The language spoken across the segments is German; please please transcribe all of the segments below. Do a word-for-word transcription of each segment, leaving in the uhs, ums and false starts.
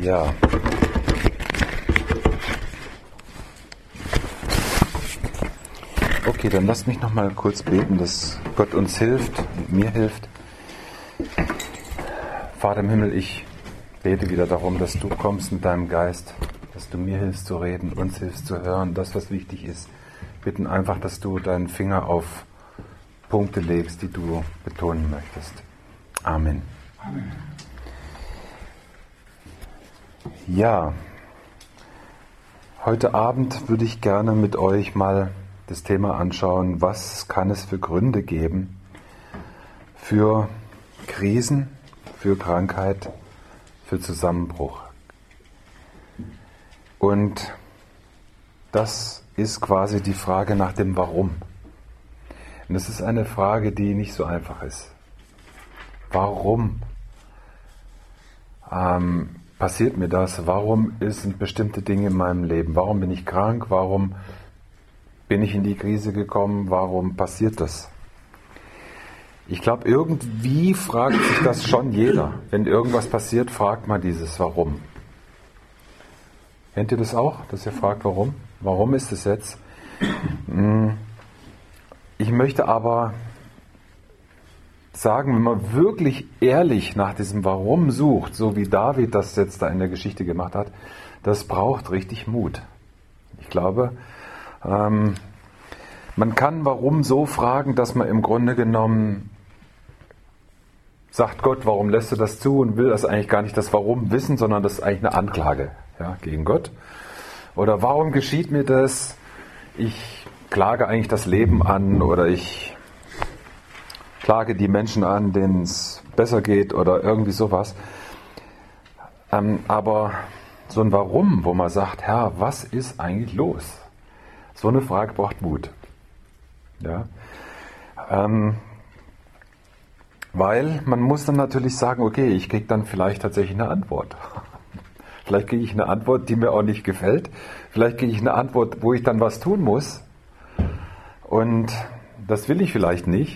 Ja. Okay, dann lasst mich noch mal kurz beten, dass Gott uns hilft und mir hilft. Vater im Himmel, ich bete wieder darum, dass du kommst mit deinem Geist, dass du mir hilfst zu reden, uns hilfst zu hören, das, was wichtig ist. Bitten einfach, dass du deinen Finger auf Punkte legst, die du betonen möchtest. Amen. Amen. Ja, heute Abend würde ich gerne mit euch mal das Thema anschauen, was kann es für Gründe geben für Krisen, für Krankheit, für Zusammenbruch. Und das ist quasi die Frage nach dem Warum. Und das ist eine Frage, die nicht so einfach ist. Warum ähm, passiert mir das? Warum sind bestimmte Dinge in meinem Leben? Warum bin ich krank? Warum bin ich in die Krise gekommen? Warum passiert das? Ich glaube, irgendwie fragt sich das schon jeder. Wenn irgendwas passiert, fragt man dieses Warum. Kennt ihr das auch, dass ihr fragt, warum? Warum ist es jetzt? Ich möchte aber sagen, wenn man wirklich ehrlich nach diesem Warum sucht, so wie David das jetzt da in der Geschichte gemacht hat, das braucht richtig Mut. Ich glaube, ähm, man kann Warum so fragen, dass man im Grunde genommen sagt, Gott, warum lässt du das zu, und will das eigentlich gar nicht das Warum wissen, sondern das ist eigentlich eine Anklage, ja, gegen Gott. Oder warum geschieht mir das? Ich klage eigentlich das Leben an, oder ich klage die Menschen an, denen es besser geht oder irgendwie sowas. Ähm, aber so ein Warum, wo man sagt, Herr, was ist eigentlich los? So eine Frage braucht Mut. Ja? Ähm, weil man muss dann natürlich sagen, okay, ich kriege dann vielleicht tatsächlich eine Antwort. Vielleicht kriege ich eine Antwort, die mir auch nicht gefällt. Vielleicht kriege ich eine Antwort, wo ich dann was tun muss. Und das will ich vielleicht nicht.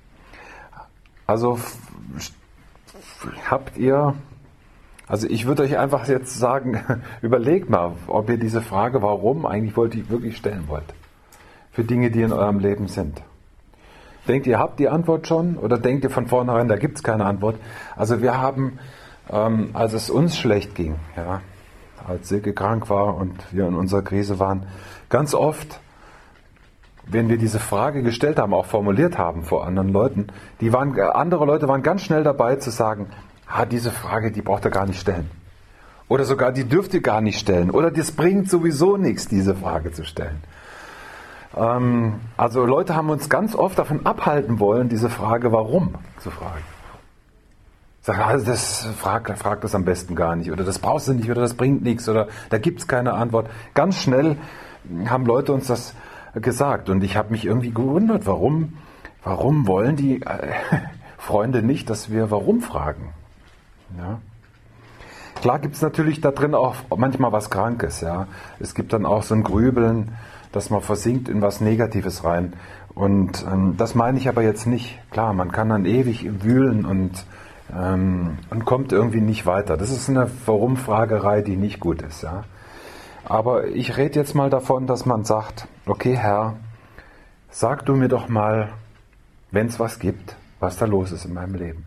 Also habt ihr, also ich würde euch einfach jetzt sagen, überlegt mal, ob ihr diese Frage, warum, eigentlich wollt ihr wirklich stellen wollt. Für Dinge, die in eurem Leben sind. Denkt ihr, habt die Antwort schon? Oder denkt ihr von vornherein, da gibt es keine Antwort? Also wir haben, ähm, als es uns schlecht ging, ja, als Silke krank war und wir in unserer Krise waren, ganz oft, wenn wir diese Frage gestellt haben, auch formuliert haben vor anderen Leuten, die waren, andere Leute waren ganz schnell dabei zu sagen, ah, diese Frage, die braucht ihr gar nicht stellen. Oder sogar, die dürft ihr gar nicht stellen. Oder das bringt sowieso nichts, diese Frage zu stellen. Ähm, also Leute haben uns ganz oft davon abhalten wollen, diese Frage, warum, zu fragen. Sagen, also das frag, frag das am besten gar nicht. Oder das brauchst du nicht, oder das bringt nichts, oder da gibt es keine Antwort. Ganz schnell haben Leute uns das gesagt, und ich habe mich irgendwie gewundert, warum, warum wollen die äh, Freunde nicht, dass wir warum fragen? Ja. Klar gibt es natürlich da drin auch manchmal was Krankes. Ja. Es gibt dann auch so ein Grübeln, dass man versinkt in was Negatives rein, und ähm, das meine ich aber jetzt nicht. Klar, man kann dann ewig wühlen und, ähm, und kommt irgendwie nicht weiter. Das ist eine Warum-Fragerei, die nicht gut ist. Ja. Aber ich rede jetzt mal davon, dass man sagt, okay Herr, sag du mir doch mal, wenn es was gibt, was da los ist in meinem Leben.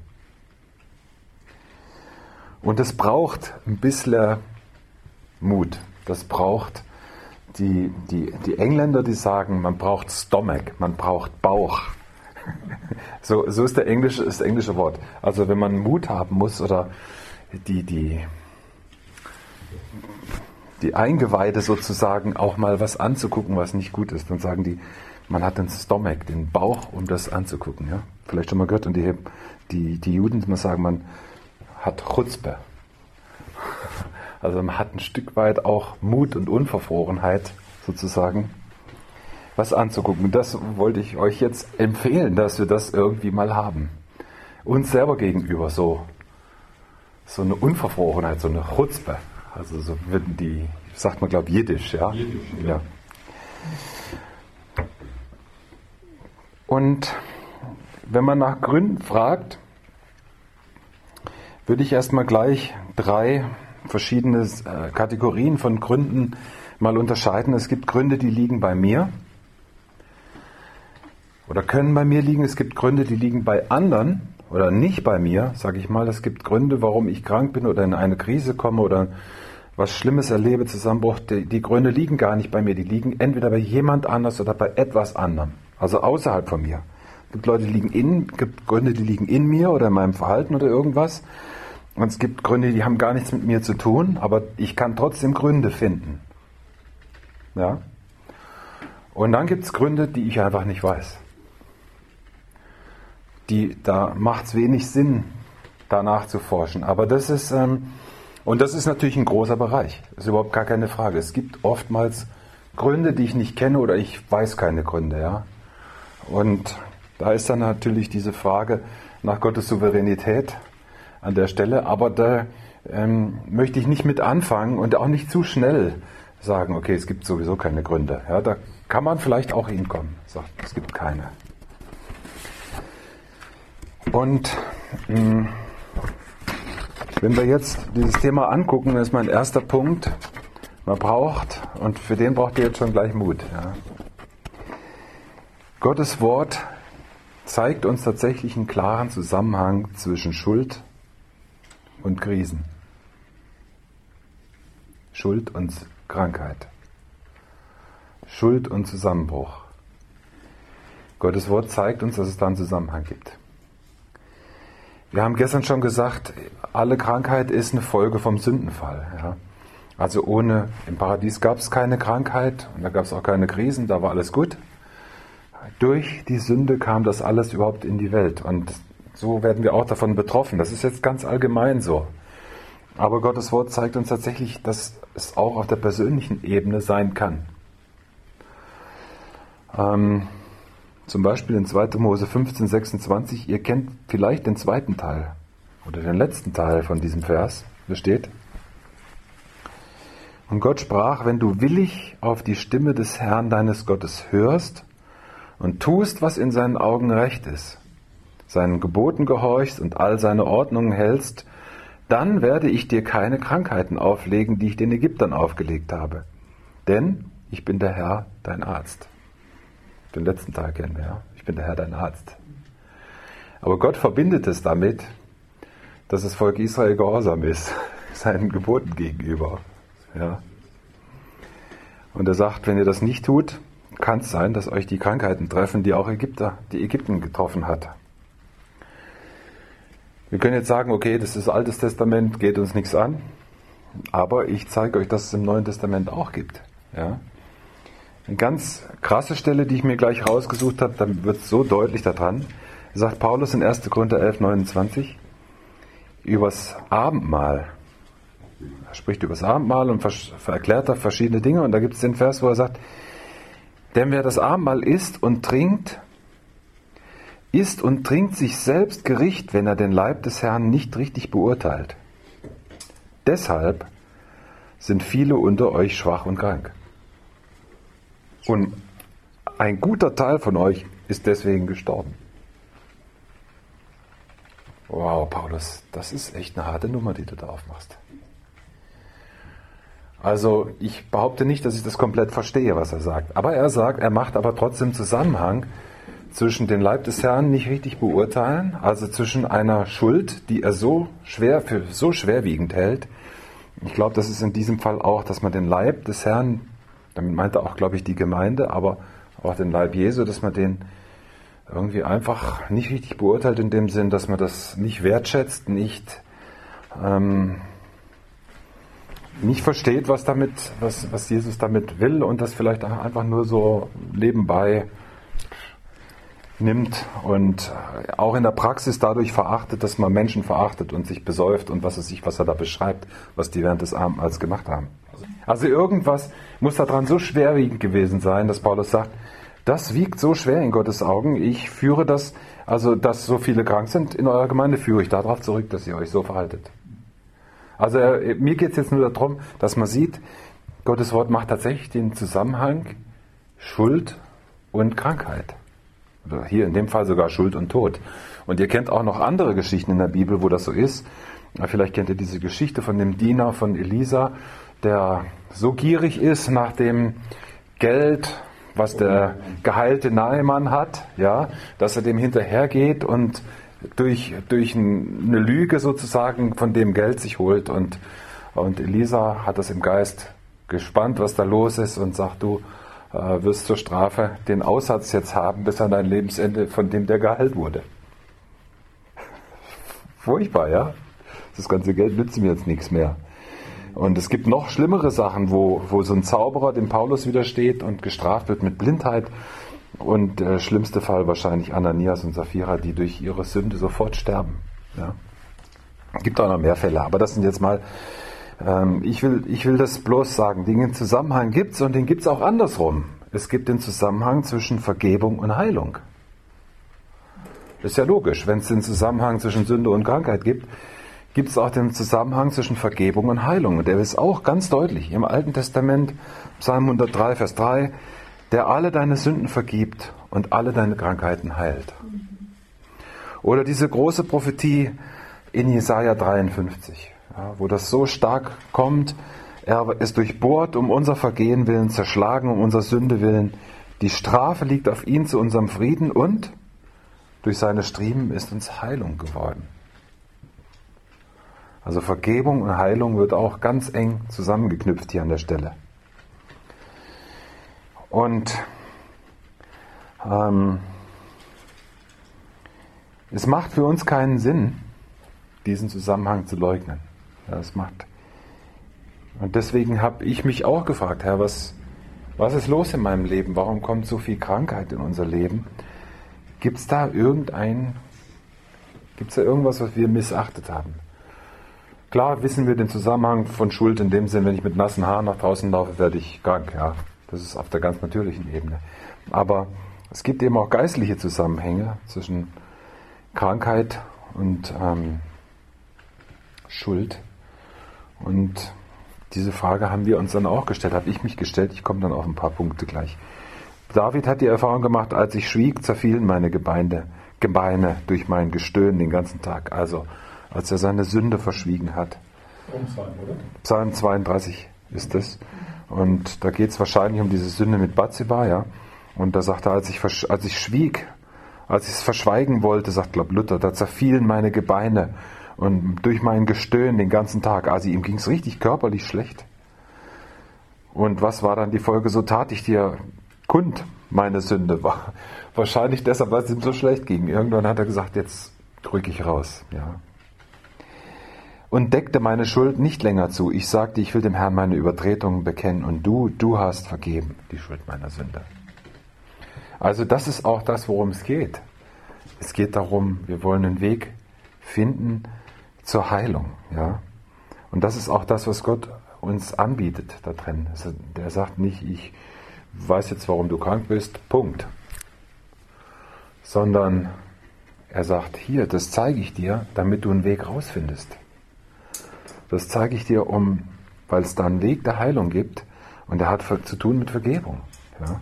Und es braucht ein bisschen Mut. Das braucht die, die, die Engländer, die sagen, man braucht Stomach, man braucht Bauch. So, so ist der englische, das englische Wort. Also wenn man Mut haben muss, oder die, die die Eingeweide sozusagen auch mal was anzugucken, was nicht gut ist. Dann sagen die, man hat den Stomach, den Bauch, um das anzugucken. Ja? Vielleicht schon mal gehört. Und die, die, die Juden, man sagen, man hat Chutzpe. Also man hat ein Stück weit auch Mut und Unverfrorenheit sozusagen, was anzugucken. Das wollte ich euch jetzt empfehlen, dass wir das irgendwie mal haben. Uns selber gegenüber so, so eine Unverfrorenheit, so eine Chutzpe. Also so würden die, sagt man glaube ich Jiddisch, ja? Jiddisch, ja. Und wenn man nach Gründen fragt, würde ich erstmal gleich drei verschiedene äh, Kategorien von Gründen mal unterscheiden. Es gibt Gründe, die liegen bei mir oder können bei mir liegen. Es gibt Gründe, die liegen bei anderen oder nicht bei mir, sage ich mal. Es gibt Gründe, warum ich krank bin oder in eine Krise komme oder was Schlimmes erlebe, Zusammenbruch. Die, die Gründe liegen gar nicht bei mir. Die liegen entweder bei jemand anders oder bei etwas anderem. Also außerhalb von mir. Es gibt Leute, die liegen in, gibt Gründe, die liegen in mir oder in meinem Verhalten oder irgendwas. Und es gibt Gründe, die haben gar nichts mit mir zu tun, aber ich kann trotzdem Gründe finden. Ja? Und dann gibt es Gründe, die ich einfach nicht weiß. Die, da macht es wenig Sinn, danach zu forschen. Aber das ist, ähm, und das ist natürlich ein großer Bereich. Das ist überhaupt gar keine Frage. Es gibt oftmals Gründe, die ich nicht kenne oder ich weiß keine Gründe. Ja? Und da ist dann natürlich diese Frage nach Gottes Souveränität an der Stelle. Aber da ähm, möchte ich nicht mit anfangen und auch nicht zu schnell sagen, okay, es gibt sowieso keine Gründe. Ja, da kann man vielleicht auch hinkommen, sagt, es gibt keine. Und mh, wenn wir jetzt dieses Thema angucken, das ist mein erster Punkt, man braucht, und für den braucht ihr jetzt schon gleich Mut. Ja. Gottes Wort zeigt uns tatsächlich einen klaren Zusammenhang zwischen Schuld und Krisen. Schuld und Krankheit. Schuld und Zusammenbruch. Gottes Wort zeigt uns, dass es da einen Zusammenhang gibt. Wir haben gestern schon gesagt, alle Krankheit ist eine Folge vom Sündenfall. Ja. Also ohne, im Paradies gab es keine Krankheit und da gab es auch keine Krisen, da war alles gut. Durch die Sünde kam das alles überhaupt in die Welt und so werden wir auch davon betroffen. Das ist jetzt ganz allgemein so. Aber Gottes Wort zeigt uns tatsächlich, dass es auch auf der persönlichen Ebene sein kann. Ähm, zum Beispiel in zweiter Mose fünfzehn, sechsundzwanzig, ihr kennt vielleicht den zweiten Teil oder den letzten Teil von diesem Vers, da steht: Und Gott sprach, wenn du willig auf die Stimme des Herrn deines Gottes hörst und tust, was in seinen Augen recht ist, seinen Geboten gehorchst und all seine Ordnungen hältst, dann werde ich dir keine Krankheiten auflegen, die ich den Ägyptern aufgelegt habe. Denn ich bin der Herr, dein Arzt. Den letzten Teil kennen wir, ja. Ich bin der Herr, dein Arzt. Aber Gott verbindet es damit, dass das Volk Israel gehorsam ist, seinen Geboten gegenüber. Ja. Und er sagt, wenn ihr das nicht tut, kann es sein, dass euch die Krankheiten treffen, die auch Ägypter, die Ägypten getroffen hat. Wir können jetzt sagen, okay, das ist Altes Testament, geht uns nichts an. Aber ich zeige euch, dass es im Neuen Testament auch gibt. Ja. Eine ganz krasse Stelle, die ich mir gleich rausgesucht habe, da wird es so deutlich daran, sagt Paulus in erster Korinther elf, neunundzwanzig, übers Abendmahl. Er spricht über das Abendmahl und erklärt da verschiedene Dinge. Und da gibt es den Vers, wo er sagt, denn wer das Abendmahl isst und trinkt, isst und trinkt sich selbst Gericht, wenn er den Leib des Herrn nicht richtig beurteilt. Deshalb sind viele unter euch schwach und krank. Und ein guter Teil von euch ist deswegen gestorben. Wow, Paulus, das ist echt eine harte Nummer, die du da aufmachst. Also ich behaupte nicht, dass ich das komplett verstehe, was er sagt. Aber er sagt, er macht aber trotzdem Zusammenhang zwischen den Leib des Herrn nicht richtig beurteilen, also zwischen einer Schuld, die er so schwer für so schwerwiegend hält. Ich glaube, das ist in diesem Fall auch, dass man den Leib des Herrn, damit meint er auch, glaube ich, die Gemeinde, aber auch den Leib Jesu, dass man den irgendwie einfach nicht richtig beurteilt in dem Sinn, dass man das nicht wertschätzt, nicht ähm, nicht versteht, was damit, was, was Jesus damit will und das vielleicht auch einfach nur so nebenbei nimmt und auch in der Praxis dadurch verachtet, dass man Menschen verachtet und sich besäuft und was es sich, was er da beschreibt, was die während des Abendmahls gemacht haben. Also irgendwas muss daran so schwerwiegend gewesen sein, dass Paulus sagt, das wiegt so schwer in Gottes Augen, ich führe das, also dass so viele krank sind in eurer Gemeinde, führe ich darauf zurück, dass ihr euch so verhaltet. Also er, mir geht es jetzt nur darum, dass man sieht, Gottes Wort macht tatsächlich den Zusammenhang Schuld und Krankheit. Oder hier in dem Fall sogar Schuld und Tod. Und ihr kennt auch noch andere Geschichten in der Bibel, wo das so ist. Vielleicht kennt ihr diese Geschichte von dem Diener von Elisa, der so gierig ist nach dem Geld, was der geheilte Naaman hat, ja, dass er dem hinterhergeht und durch, durch eine Lüge sozusagen von dem Geld sich holt. Und, und Elisa hat das im Geist gespannt, was da los ist, und sagt, du äh, wirst zur Strafe den Aussatz jetzt haben bis an dein Lebensende, von dem der geheilt wurde. Furchtbar, ja? Das ganze Geld nützt mir jetzt nichts mehr. Und es gibt noch schlimmere Sachen, wo, wo so ein Zauberer dem Paulus widersteht und gestraft wird mit Blindheit. Und der schlimmste Fall wahrscheinlich Ananias und Sapphira, die durch ihre Sünde sofort sterben. Ja? Es gibt auch noch mehr Fälle, aber das sind jetzt mal, ähm, ich will, ich will das bloß sagen, den Zusammenhang gibt es, und den gibt es auch andersrum. Es gibt den Zusammenhang zwischen Vergebung und Heilung. Das ist ja logisch, wenn es den Zusammenhang zwischen Sünde und Krankheit gibt, gibt es auch den Zusammenhang zwischen Vergebung und Heilung. Und der ist auch ganz deutlich im Alten Testament, Psalm hundertdrei, Vers drei, der alle deine Sünden vergibt und alle deine Krankheiten heilt. Oder diese große Prophetie in Jesaja dreiundfünfzig, ja, wo das so stark kommt, er ist durchbohrt um unser Vergehen willen, zerschlagen um unser Sünde willen. Die Strafe liegt auf ihn zu unserem Frieden, und durch seine Striemen ist uns Heilung geworden. Also Vergebung und Heilung wird auch ganz eng zusammengeknüpft hier an der Stelle. Und ähm, es macht für uns keinen Sinn, diesen Zusammenhang zu leugnen. Ja, es macht. Und deswegen habe ich mich auch gefragt, Herr, was, was ist los in meinem Leben? Warum kommt so viel Krankheit in unser Leben? Gibt es da irgendein, gibt es da irgendwas, was wir missachtet haben? Klar wissen wir den Zusammenhang von Schuld in dem Sinn, wenn ich mit nassen Haaren nach draußen laufe, werde ich krank. Ja, das ist auf der ganz natürlichen Ebene. Aber es gibt eben auch geistliche Zusammenhänge zwischen Krankheit und ähm, Schuld. Und diese Frage haben wir uns dann auch gestellt, habe ich mich gestellt. Ich komme dann auf ein paar Punkte gleich. David hat die Erfahrung gemacht, als ich schwieg, zerfielen meine Gebeine, Gebeine durch mein Gestöhn den ganzen Tag. Also als er seine Sünde verschwiegen hat. Psalm, oder? Psalm zweiunddreißig ist es. Und da geht es wahrscheinlich um diese Sünde mit Bathseba, ja. Und da sagt er, als ich, als ich schwieg, als ich es verschweigen wollte, sagt, glaub Luther, da zerfielen meine Gebeine und durch mein Gestöhn den ganzen Tag. Also ihm ging es richtig körperlich schlecht. Und was war dann die Folge? So tat ich dir kund, meine Sünde war. Wahrscheinlich deshalb, weil es ihm so schlecht ging. Irgendwann hat er gesagt, jetzt drücke ich raus, ja. Und deckte meine Schuld nicht länger zu. Ich sagte, ich will dem Herrn meine Übertretungen bekennen, und du, du hast vergeben die Schuld meiner Sünde. Also das ist auch das, worum es geht. Es geht darum, wir wollen einen Weg finden zur Heilung. Ja? Und das ist auch das, was Gott uns anbietet da drin. Also der sagt nicht, ich weiß jetzt, warum du krank bist, Punkt. Sondern er sagt, hier, das zeige ich dir, damit du einen Weg rausfindest. Das zeige ich dir, um, weil es da einen Weg der Heilung gibt, und der hat zu tun mit Vergebung. Ja?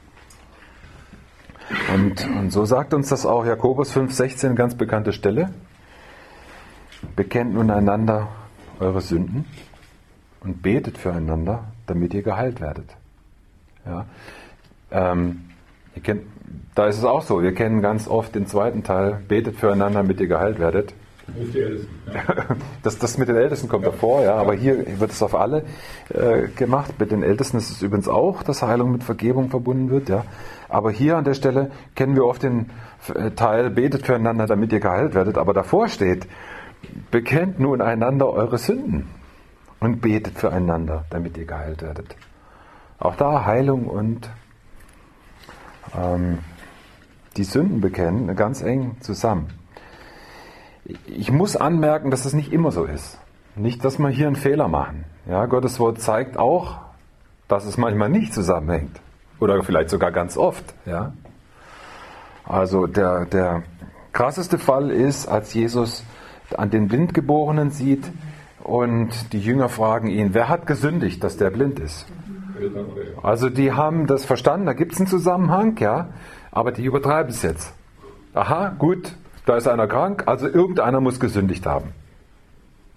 Und, und so sagt uns das auch Jakobus fünf sechzehn, ganz bekannte Stelle. Bekennt nun einander eure Sünden und betet füreinander, damit ihr geheilt werdet. Ja? Ähm, ihr kennt, da ist es auch so, wir kennen ganz oft den zweiten Teil, betet füreinander, damit ihr geheilt werdet. Die Ältesten, ja. Das, das mit den Ältesten kommt ja davor, ja, aber hier wird es auf alle äh, gemacht. Mit den Ältesten ist es übrigens auch, dass Heilung mit Vergebung verbunden wird, ja. Aber hier an der Stelle kennen wir oft den Teil, betet füreinander, damit ihr geheilt werdet. Aber davor steht, bekennt nun einander eure Sünden und betet füreinander, damit ihr geheilt werdet. Auch da Heilung und ähm, die Sünden bekennen ganz eng zusammen. Ich muss anmerken, dass das nicht immer so ist. Nicht, dass wir hier einen Fehler machen. Ja, Gottes Wort zeigt auch, dass es manchmal nicht zusammenhängt. Oder vielleicht sogar ganz oft. Ja? Also der, der krasseste Fall ist, als Jesus an den Blindgeborenen sieht und die Jünger fragen ihn, wer hat gesündigt, dass der blind ist? Also die haben das verstanden, da gibt es einen Zusammenhang, ja, aber die übertreiben es jetzt. Aha, gut. Da ist einer krank, also irgendeiner muss gesündigt haben.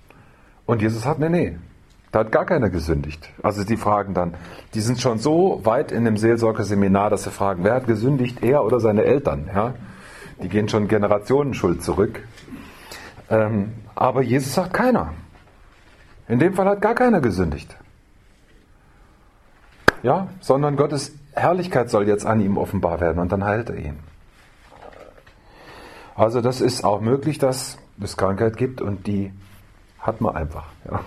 Und Jesus sagt, nee, nee, da hat gar keiner gesündigt. Also die fragen dann, die sind schon so weit in dem Seelsorgerseminar, dass sie fragen, wer hat gesündigt, er oder seine Eltern? Ja? Die gehen schon Generationenschuld zurück. Ähm, aber Jesus sagt, keiner. In dem Fall hat gar keiner gesündigt. Ja, sondern Gottes Herrlichkeit soll jetzt an ihm offenbar werden und dann heilt er ihn. Also das ist auch möglich, dass es Krankheit gibt und die hat man einfach. Ja.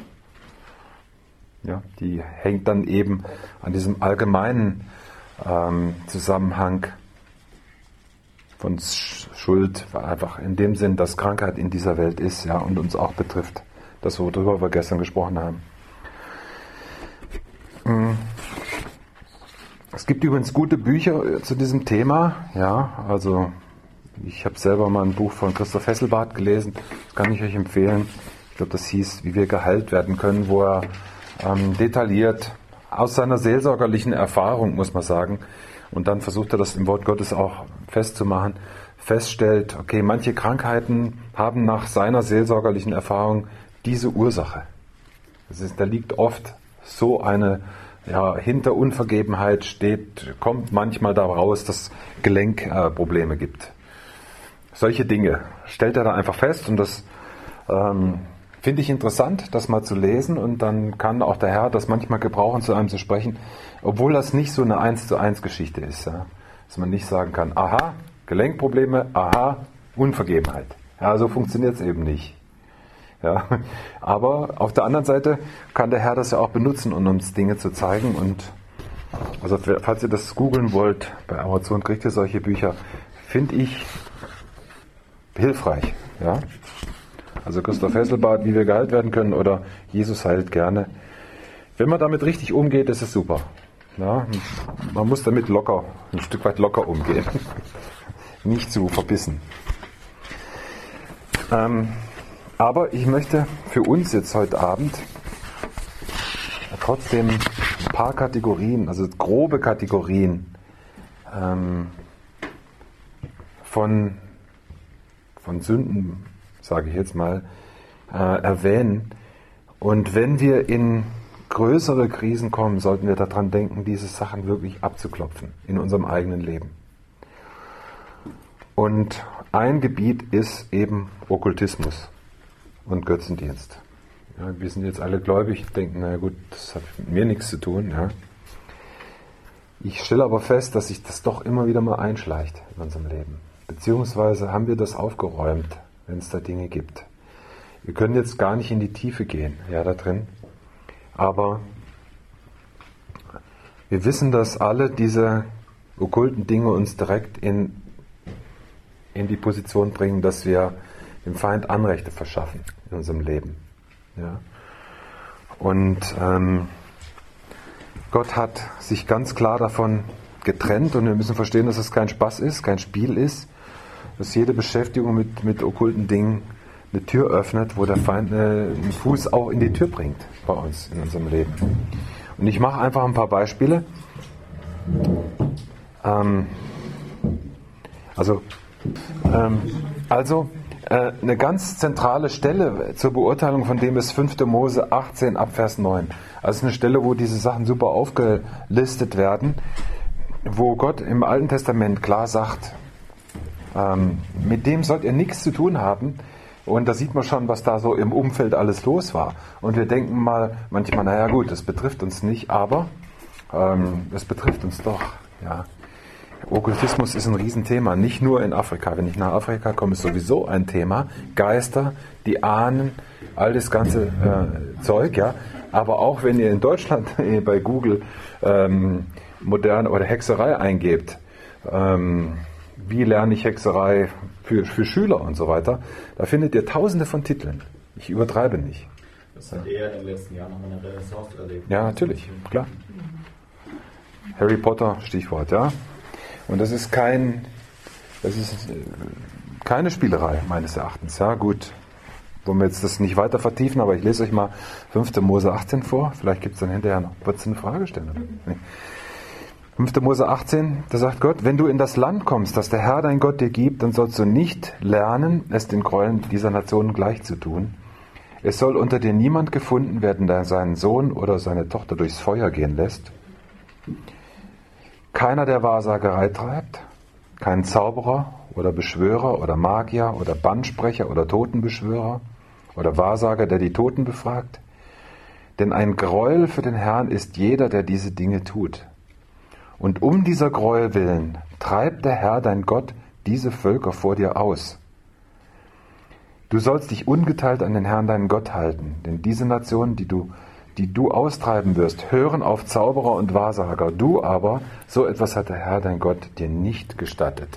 Ja, die hängt dann eben an diesem allgemeinen ähm, Zusammenhang von Schuld, einfach in dem Sinn, dass Krankheit in dieser Welt ist, ja, und uns auch betrifft. Das, worüber wir gestern gesprochen haben. Es gibt übrigens gute Bücher zu diesem Thema, ja, also ich habe selber mal ein Buch von Christoph Hesselbarth gelesen, das kann ich euch empfehlen. Ich glaube, das hieß, wie wir geheilt werden können, wo er ähm, detailliert aus seiner seelsorgerlichen Erfahrung, muss man sagen, und dann versucht er das im Wort Gottes auch festzumachen, feststellt, okay, manche Krankheiten haben nach seiner seelsorgerlichen Erfahrung diese Ursache. Das ist, da liegt oft so eine, ja, hinter Unvergebenheit steht, kommt manchmal daraus, dass Gelenkprobleme äh, gibt. Solche Dinge stellt er da einfach fest und das ähm, finde ich interessant, das mal zu lesen und dann kann auch der Herr das manchmal gebrauchen, zu einem zu sprechen, obwohl das nicht so eine eins zu eins Geschichte ist. Ja? Dass man nicht sagen kann, aha, Gelenkprobleme, aha, Unvergebenheit. Ja, so funktioniert es eben nicht. Ja, aber auf der anderen Seite kann der Herr das ja auch benutzen, um uns Dinge zu zeigen. Und also falls ihr das googeln wollt, bei Amazon kriegt ihr solche Bücher, finde ich hilfreich. Ja? Also Christoph Hesselbarth, wie wir geheilt werden können, oder Jesus heilt gerne. Wenn man damit richtig umgeht, ist es super. Ja? Man muss damit locker, ein Stück weit locker umgehen. Nicht zu verbissen. Ähm, Aber ich möchte für uns jetzt heute Abend trotzdem ein paar Kategorien, also grobe Kategorien ähm, von, von Sünden, sage ich jetzt mal, äh, erwähnen. Und wenn wir in größere Krisen kommen, sollten wir daran denken, diese Sachen wirklich abzuklopfen in unserem eigenen Leben. Und ein Gebiet ist eben Okkultismus und Götzendienst. Ja, wir sind jetzt alle gläubig, denken, naja gut, das hat mit mir nichts zu tun. Ja. Ich stelle aber fest, dass sich das doch immer wieder mal einschleicht in unserem Leben. Beziehungsweise haben wir das aufgeräumt, wenn es da Dinge gibt. Wir können jetzt gar nicht in die Tiefe gehen, ja, da drin. Aber wir wissen, dass alle diese okkulten Dinge uns direkt in, in die Position bringen, dass wir dem Feind Anrechte verschaffen in unserem Leben. Ja. Und ähm, Gott hat sich ganz klar davon getrennt und wir müssen verstehen, dass es kein Spaß ist, kein Spiel ist, dass jede Beschäftigung mit, mit okkulten Dingen eine Tür öffnet, wo der Feind einen Fuß auch in die Tür bringt bei uns in unserem Leben. Und ich mache einfach ein paar Beispiele. Ähm, also, ähm, also äh, eine ganz zentrale Stelle zur Beurteilung von dem ist fünfte Mose achtzehn ab Vers neun. Also eine Stelle, wo diese Sachen super aufgelistet werden, wo Gott im Alten Testament klar sagt, ähm, mit dem sollt ihr nichts zu tun haben. Und da sieht man schon, was da so im Umfeld alles los war. Und wir denken mal manchmal, naja gut, das betrifft uns nicht, aber ähm, das betrifft uns doch. Ja. Okkultismus ist ein Riesenthema, nicht nur in Afrika. Wenn ich nach Afrika komme, ist sowieso ein Thema. Geister, die Ahnen, all das ganze äh, Zeug, ja. Aber auch wenn ihr in Deutschland bei Google ähm, moderne oder Hexerei eingebt, ähm, wie lerne ich Hexerei für, für Schüler und so weiter, da findet ihr tausende von Titeln. Ich übertreibe nicht. Das hat eher in den letzten Jahren nochmal eine Renaissance erlebt. Ja, natürlich, klar. Harry Potter, Stichwort, ja. Und das ist kein, das ist keine Spielerei, meines Erachtens. Ja, gut. Wollen wir jetzt das nicht weiter vertiefen, aber ich lese euch mal fünfte Mose achtzehn vor. Vielleicht gibt es dann hinterher noch. Wird es eine Frage stellen? Nee. fünfte Mose achtzehn, da sagt Gott, wenn du in das Land kommst, das der Herr dein Gott dir gibt, dann sollst du nicht lernen, es den Gräueln dieser Nationen gleich zu tun. Es soll unter dir niemand gefunden werden, der seinen Sohn oder seine Tochter durchs Feuer gehen lässt. Keiner, der Wahrsagerei treibt, kein Zauberer oder Beschwörer oder Magier oder Bannsprecher oder Totenbeschwörer oder Wahrsager, der die Toten befragt. Denn ein Gräuel für den Herrn ist jeder, der diese Dinge tut. Und um dieser Gräuel willen treibt der Herr, dein Gott, diese Völker vor dir aus. Du sollst dich ungeteilt an den Herrn, deinen Gott, halten, denn diese Nationen, die du, die du austreiben wirst, hören auf Zauberer und Wahrsager. Du aber, so etwas hat der Herr, dein Gott, dir nicht gestattet.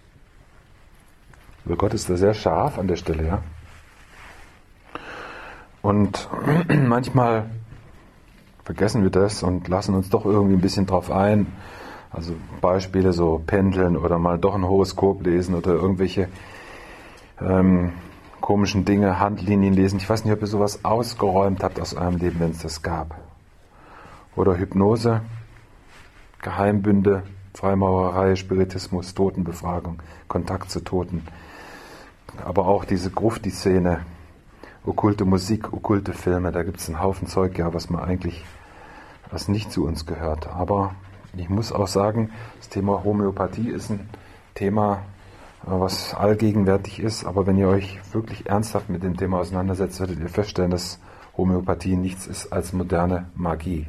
Aber Gott ist da sehr scharf an der Stelle, ja. Und manchmal vergessen wir das und lassen uns doch irgendwie ein bisschen drauf ein. Also Beispiele so pendeln oder mal doch ein Horoskop lesen oder irgendwelche ähm, komischen Dinge, Handlinien lesen. Ich weiß nicht, ob ihr sowas ausgeräumt habt aus eurem Leben, wenn es das gab. Oder Hypnose, Geheimbünde, Freimaurerei, Spiritismus, Totenbefragung, Kontakt zu Toten. Aber auch diese Grufti-Szene, okkulte Musik, okkulte Filme, da gibt es einen Haufen Zeug, ja, was man eigentlich, was nicht zu uns gehört. Aber ich muss auch sagen, das Thema Homöopathie ist ein Thema, was allgegenwärtig ist, aber wenn ihr euch wirklich ernsthaft mit dem Thema auseinandersetzt, werdet ihr feststellen, dass Homöopathie nichts ist als moderne Magie.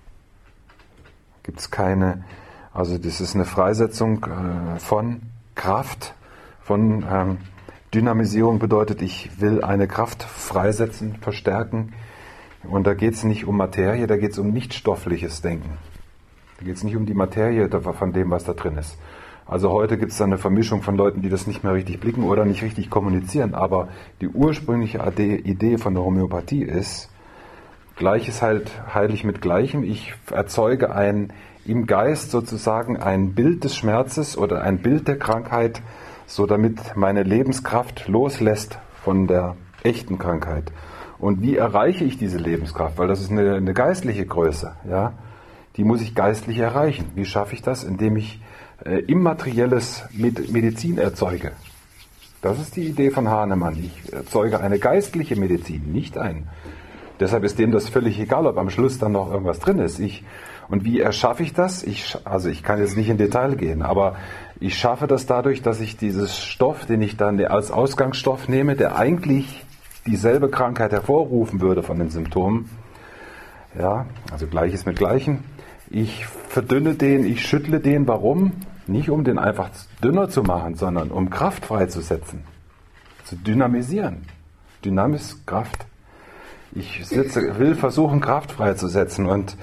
Gibt es keine, also das ist eine Freisetzung äh, von Kraft, von ähm, Dynamisierung bedeutet, ich will eine Kraft freisetzen, verstärken. Und da geht es nicht um Materie, da geht es um nichtstoffliches Denken. Da geht es nicht um die Materie von dem, was da drin ist. Also heute gibt es da eine Vermischung von Leuten, die das nicht mehr richtig blicken oder nicht richtig kommunizieren. Aber die ursprüngliche Idee von der Homöopathie ist, Gleiches halt heilig mit Gleichem. Ich erzeuge ein, im Geist sozusagen ein Bild des Schmerzes oder ein Bild der Krankheit, so damit meine Lebenskraft loslässt von der echten Krankheit. Und wie erreiche ich diese Lebenskraft? Weil das ist eine, eine geistliche Größe, ja. Die muss ich geistlich erreichen. Wie schaffe ich das? Indem ich äh, immaterielles Med- Medizin erzeuge. Das ist die Idee von Hahnemann. Ich erzeuge eine geistliche Medizin, nicht ein. Deshalb ist dem das völlig egal, ob am Schluss dann noch irgendwas drin ist. Ich, und wie erschaffe ich das? Ich, also ich kann jetzt nicht in Detail gehen, aber ich schaffe das dadurch, dass ich dieses Stoff, den ich dann als Ausgangsstoff nehme, der eigentlich dieselbe Krankheit hervorrufen würde von den Symptomen, ja, also Gleiches mit Gleichem, ich verdünne den, ich schüttle den, warum? Nicht um den einfach dünner zu machen, sondern um Kraft freizusetzen, zu dynamisieren. Dynamis, Kraft. Ich sitze, will versuchen, Kraft freizusetzen und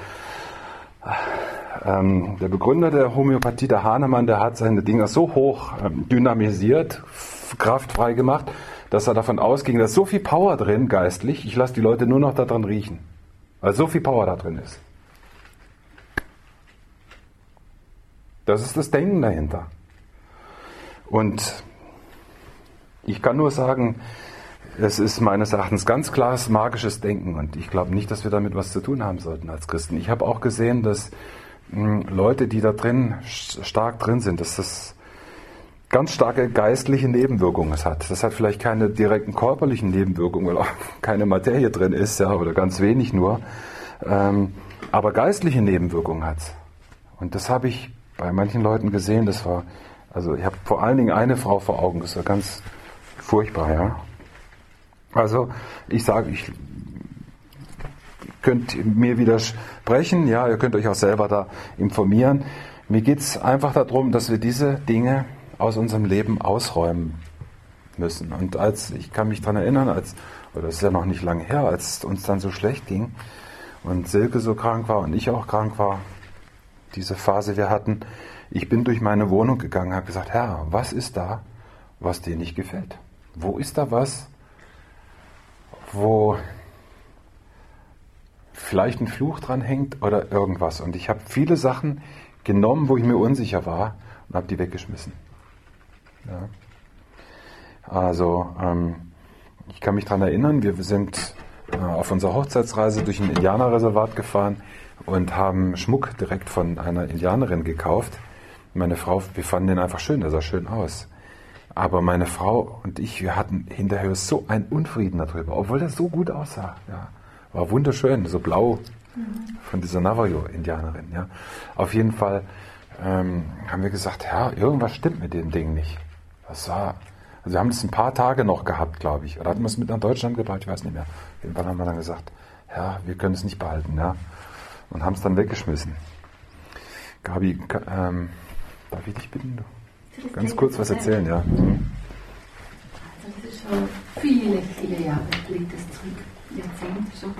ähm, der Begründer der Homöopathie, der Hahnemann, der hat seine Dinger so hoch ähm, dynamisiert, kraftfrei gemacht, dass er davon ausging, da ist so viel Power drin, geistlich, ich lasse die Leute nur noch daran riechen, weil so viel Power da drin ist. Das ist das Denken dahinter. Und ich kann nur sagen, es ist meines Erachtens ganz klares magisches Denken und ich glaube nicht, dass wir damit was zu tun haben sollten als Christen. Ich habe auch gesehen, dass mh, Leute, die da drin stark drin sind, dass das ganz starke geistliche Nebenwirkungen hat. Das hat vielleicht keine direkten körperlichen Nebenwirkungen, weil auch keine Materie drin ist, ja, oder ganz wenig nur, ähm, aber geistliche Nebenwirkungen hat. Und das habe ich bei manchen Leuten gesehen. Das war, also ich habe vor allen Dingen eine Frau vor Augen, das war ganz furchtbar, ja. Also ich sage, ich könnt mir widersprechen, ja, ihr könnt euch auch selber da informieren. Mir geht es einfach darum, dass wir diese Dinge aus unserem Leben ausräumen müssen. Und als, ich kann mich daran erinnern, als, oder das ist ja noch nicht lange her, als es uns dann so schlecht ging und Silke so krank war und ich auch krank war, diese Phase wir hatten, ich bin durch meine Wohnung gegangen und habe gesagt, Herr, was ist da, was dir nicht gefällt? Wo ist da was, wo vielleicht ein Fluch dran hängt oder irgendwas? Und ich habe viele Sachen genommen, wo ich mir unsicher war und habe die weggeschmissen. Ja. Also ähm, ich kann mich daran erinnern, wir sind äh, auf unserer Hochzeitsreise durch ein Indianerreservat gefahren und haben Schmuck direkt von einer Indianerin gekauft. Meine Frau, wir fanden den einfach schön, der sah schön aus. Aber meine Frau und ich, wir hatten hinterher so einen Unfrieden darüber, obwohl das so gut aussah. Ja. War wunderschön, so blau von dieser Navajo-Indianerin. Ja. Auf jeden Fall ähm, haben wir gesagt, ja, irgendwas stimmt mit dem Ding nicht. Das war, also wir haben es ein paar Tage noch gehabt, glaube ich. Oder hatten wir es mit nach Deutschland gebracht, ich weiß nicht mehr. Irgendwann haben wir dann gesagt, ja, wir können es nicht behalten. Ja. Und haben es dann weggeschmissen. Gabi, ähm, darf ich dich bitten? Ganz kurz was erzählen, ja. Also das ist schon viele, viele Jahre liegt das zurück, Jahrzehnte schon.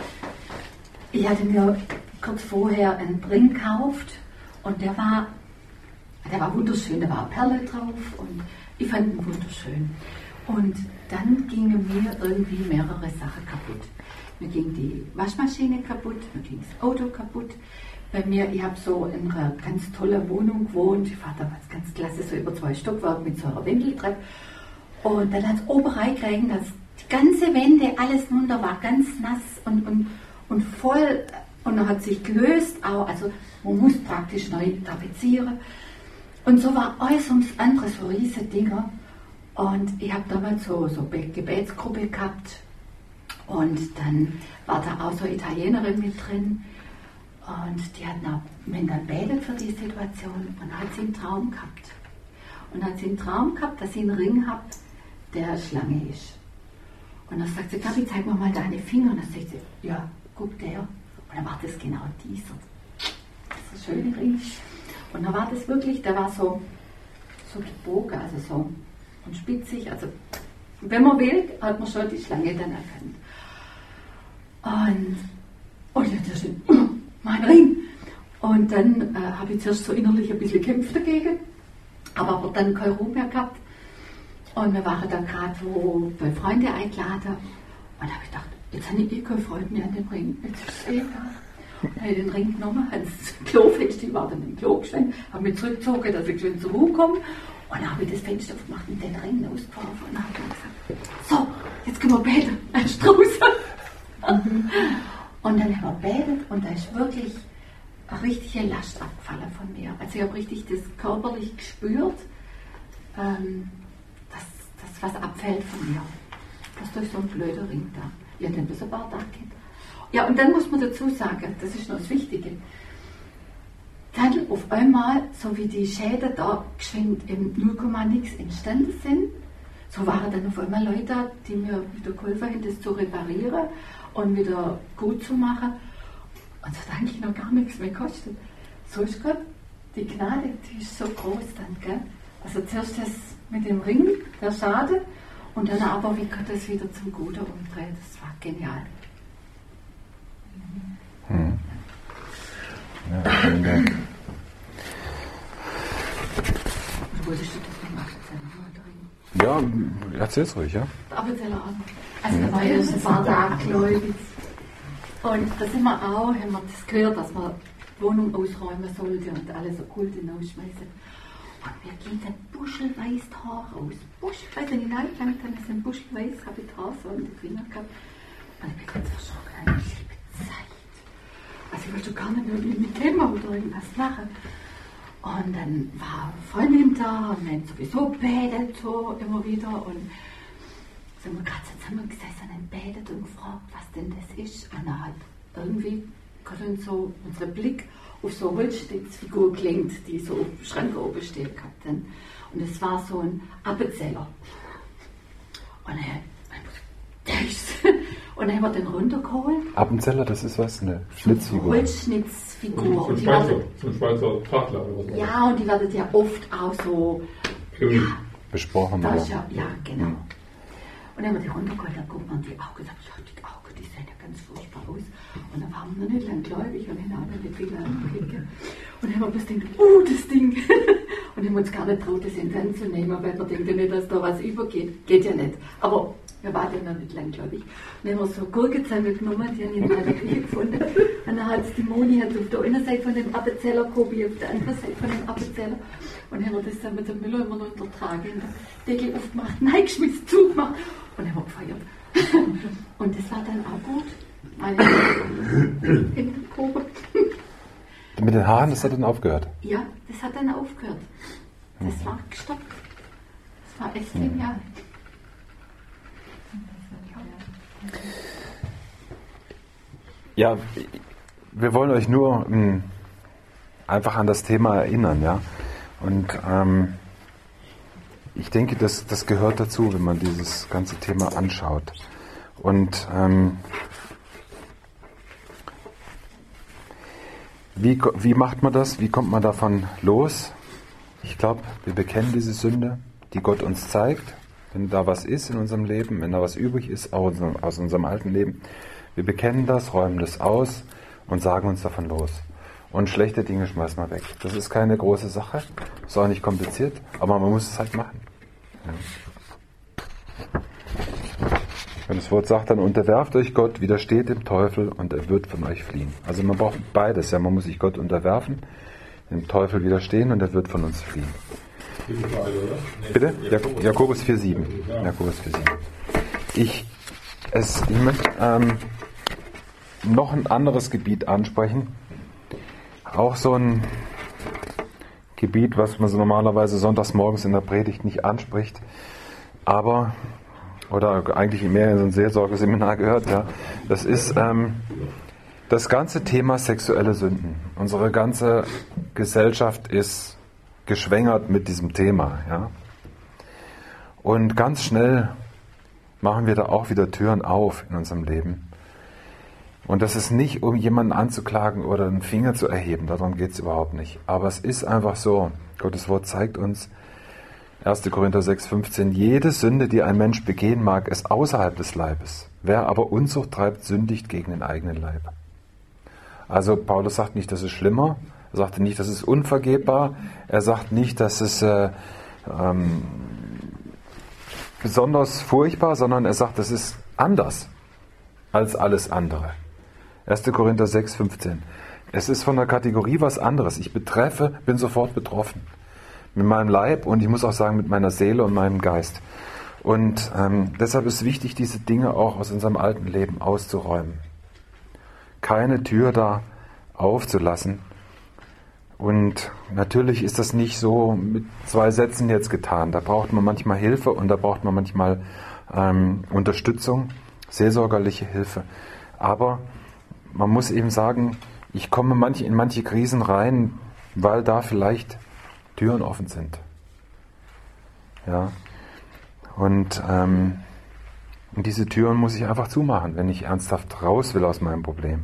Ich hatte mir kurz vorher einen Ring gekauft und der war, der war wunderschön, da war eine Perle drauf und ich fand ihn wunderschön. Und dann gingen mir irgendwie mehrere Sachen kaputt. Mir ging die Waschmaschine kaputt, mir ging das Auto kaputt. Bei mir, ich habe so in einer ganz tollen Wohnung gewohnt. Ich war damals ganz klasse, so über zwei Stockwerke mit so einer Wendeltreppe. Und dann hat es oben reingeregnet, dass die ganze Wände, alles runter war ganz nass und, und, und voll. Und dann hat sich gelöst auch, also man muss praktisch neu tapezieren. Und so war alles ums andere, so riesige Dinger. Und ich habe damals so, so eine Gebetsgruppe gehabt. Und dann war da auch so eine Italienerin mit drin. Und die hat dann, wenn dann betet für die Situation, und hat sie einen Traum gehabt. Und hat sie einen Traum gehabt, dass sie einen Ring hat, der Schlange ist. Und dann sagt sie, Gabi, zeig mir mal deine Finger. Und dann sagt sie, ja, guck der. Und dann war das genau dieser. Das ist ein schöner Ring. Und dann war das wirklich, der war so, so gebogen, also so und spitzig. Also, wenn man will, hat man schon die Schlange dann erkannt. Und, und ja, das ist mein Ring. Und dann äh, habe ich zuerst so innerlich ein bisschen gekämpft dagegen, aber, aber dann keine Ruhe mehr gehabt. Und wir waren dann gerade wo bei Freunden eingeladen. Und da habe ich gedacht, jetzt habe ich eh keine Freude mehr an dem Ring. Jetzt ist es eh egal. Und habe ich den Ring genommen, habe das Klofenster, ich war dann im Klo gestanden, habe mich zurückgezogen, dass ich schön zur Ruhe komme. Und dann habe ich das Fenster aufgemacht und den Ring ausgeworfen. Und dann habe ich gesagt, so, jetzt können wir beten. Dann ist draußen. Und dann haben wir betet und da ist wirklich eine richtige Last abgefallen von mir. Also ich habe richtig das körperlich gespürt, ähm, dass das was abfällt von mir. Das ist durch so ein blöder Ring da. Ich habe den bis ein paar Tage gehabt. Ja, und dann muss man dazu sagen, das ist noch das Wichtige, dann auf einmal, so wie die Schäden da geschwind im null Komma nix entstanden sind, so waren dann auf einmal Leute da, die mir wieder geholfen haben, das zu reparieren und wieder gut zu machen. Und das hat eigentlich noch gar nichts mehr gekostet. So ist Gott, die Gnade, die ist so groß dann, gell? Also zuerst das mit dem Ring, der Schade, und dann aber, wie Gott das wieder zum Guten umdreht. Das war genial. Hm. Ja, vielen Dank. Wolltest du das noch erzählen? Ja, erzähl's ruhig, ja? Appenzeller Abend. Also da war ja ein paar Tage gläubig. Und da sind wir auch, haben wir das gehört, dass man die Wohnung ausräumen sollte und alles Okkulte rausschmeißen. Und mir ging ein buschelweiß Haar raus. Buschelweiß, wenn ich reingegangen habe, ist ein buschelweiß, habe ich Haar so in die Finger gehabt. Und ich bin ganz verschrocken, eine liebe Zeit. Also ich wollte gar nicht mehr mit dem Thema oder irgendwas machen. Und dann war eine Freundin da und wir haben sowieso betet, so immer wieder. Und sind wir gerade zusammengesessen und betet und gefragt, was denn das ist. Und dann hat irgendwie Gott uns so unser Blick auf so eine Holzschnitzfigur gelenkt, die so auf dem Schrank oben steht gehabt. Und es war so ein Appenzeller. Und er, der ist, und dann haben wir den runtergeholt. Appenzeller, das ist was? Eine Schnitzfigur? Holzschnitzfigur. So ein Schweizer, so ein Schweizer Trachtler oder was? Ja, und die werden ja oft auch so ja, besprochen. da Oder? ist ja, ja, genau. Und dann haben wir die runtergeholt, dann guckt man die Augen und sagt, ja, die Augen, die sehen ja ganz furchtbar aus. Und dann waren wir noch nicht lang gläubig und haben alle die Finger angeklickt. Und dann haben wir bloß gedacht, oh, das Ding. Und haben uns gar nicht traut, das in die Hand zu nehmen, weil wir denken nicht, dass da was übergeht. Geht ja nicht. Aber wir waren ja noch nicht lang gläubig. Und dann haben wir so Gurkenzange genommen, die haben wir in der Küche gefunden. Und dann hat es die Moni hat auf der einen Seite von dem Appenzeller Kobi, auf der anderen Seite von dem Appenzeller. Und dann haben wir das dann mit dem Müller immer noch untertragen, den Deckel aufgemacht, reingeschmissen, zugemacht. Und dann haben wir gefeiert. Und das war dann auch gut. In der Probe. Mit den Haaren, das hat dann aufgehört? Ja, das hat dann aufgehört. Das war gestoppt. Das war echt genial. Ja, wir wollen euch nur mh, einfach an das Thema erinnern, ja. Und ähm, ich denke, das, das gehört dazu, wenn man dieses ganze Thema anschaut. Und ähm, wie, wie macht man das? Wie kommt man davon los? Ich glaube, wir bekennen diese Sünde, die Gott uns zeigt, wenn da was ist in unserem Leben, wenn da was übrig ist aus unserem, aus unserem alten Leben. Wir bekennen das, räumen das aus und sagen uns davon los. Und schlechte Dinge schmeißen wir weg. Das ist keine große Sache, ist auch nicht kompliziert, aber man muss es halt machen. Ja. Wenn das Wort sagt, dann unterwerft euch Gott, widersteht dem Teufel und er wird von euch fliehen. Also man braucht beides. Ja, man muss sich Gott unterwerfen, dem Teufel widerstehen und er wird von uns fliehen. Bitte? Jak- Jakobus vier sieben. Jakobus vier sieben. Ich, es, ich möchte ähm, noch ein anderes Gebiet ansprechen. Auch so ein Gebiet, was man so normalerweise sonntags morgens in der Predigt nicht anspricht, aber, oder eigentlich mehr in so ein Seelsorgeseminar gehört, ja, das ist ähm, das ganze Thema sexuelle Sünden. Unsere ganze Gesellschaft ist geschwängert mit diesem Thema, ja. Und ganz schnell machen wir da auch wieder Türen auf in unserem Leben. Und das ist nicht, um jemanden anzuklagen oder einen Finger zu erheben, darum geht es überhaupt nicht. Aber es ist einfach so, Gottes Wort zeigt uns, erster Korinther sechs fünfzehn, jede Sünde, die ein Mensch begehen mag, ist außerhalb des Leibes. Wer aber Unzucht treibt, sündigt gegen den eigenen Leib. Also Paulus sagt nicht, das ist schlimmer, er sagt nicht, das ist unvergebbar, er sagt nicht, das ist äh, ähm, besonders furchtbar, sondern er sagt, das ist anders als alles andere. erster Korinther sechs fünfzehn. Es ist von der Kategorie was anderes. Ich betreffe, bin sofort betroffen. Mit meinem Leib und ich muss auch sagen, mit meiner Seele und meinem Geist. Und ähm, deshalb ist wichtig, diese Dinge auch aus unserem alten Leben auszuräumen. Keine Tür da aufzulassen. Und natürlich ist das nicht so mit zwei Sätzen jetzt getan. Da braucht man manchmal Hilfe und da braucht man manchmal ähm, Unterstützung, seelsorgerliche Hilfe. Aber man muss eben sagen, ich komme manche, in manche Krisen rein, weil da vielleicht Türen offen sind. Ja. Und, ähm, und diese Türen muss ich einfach zumachen, wenn ich ernsthaft raus will aus meinem Problem.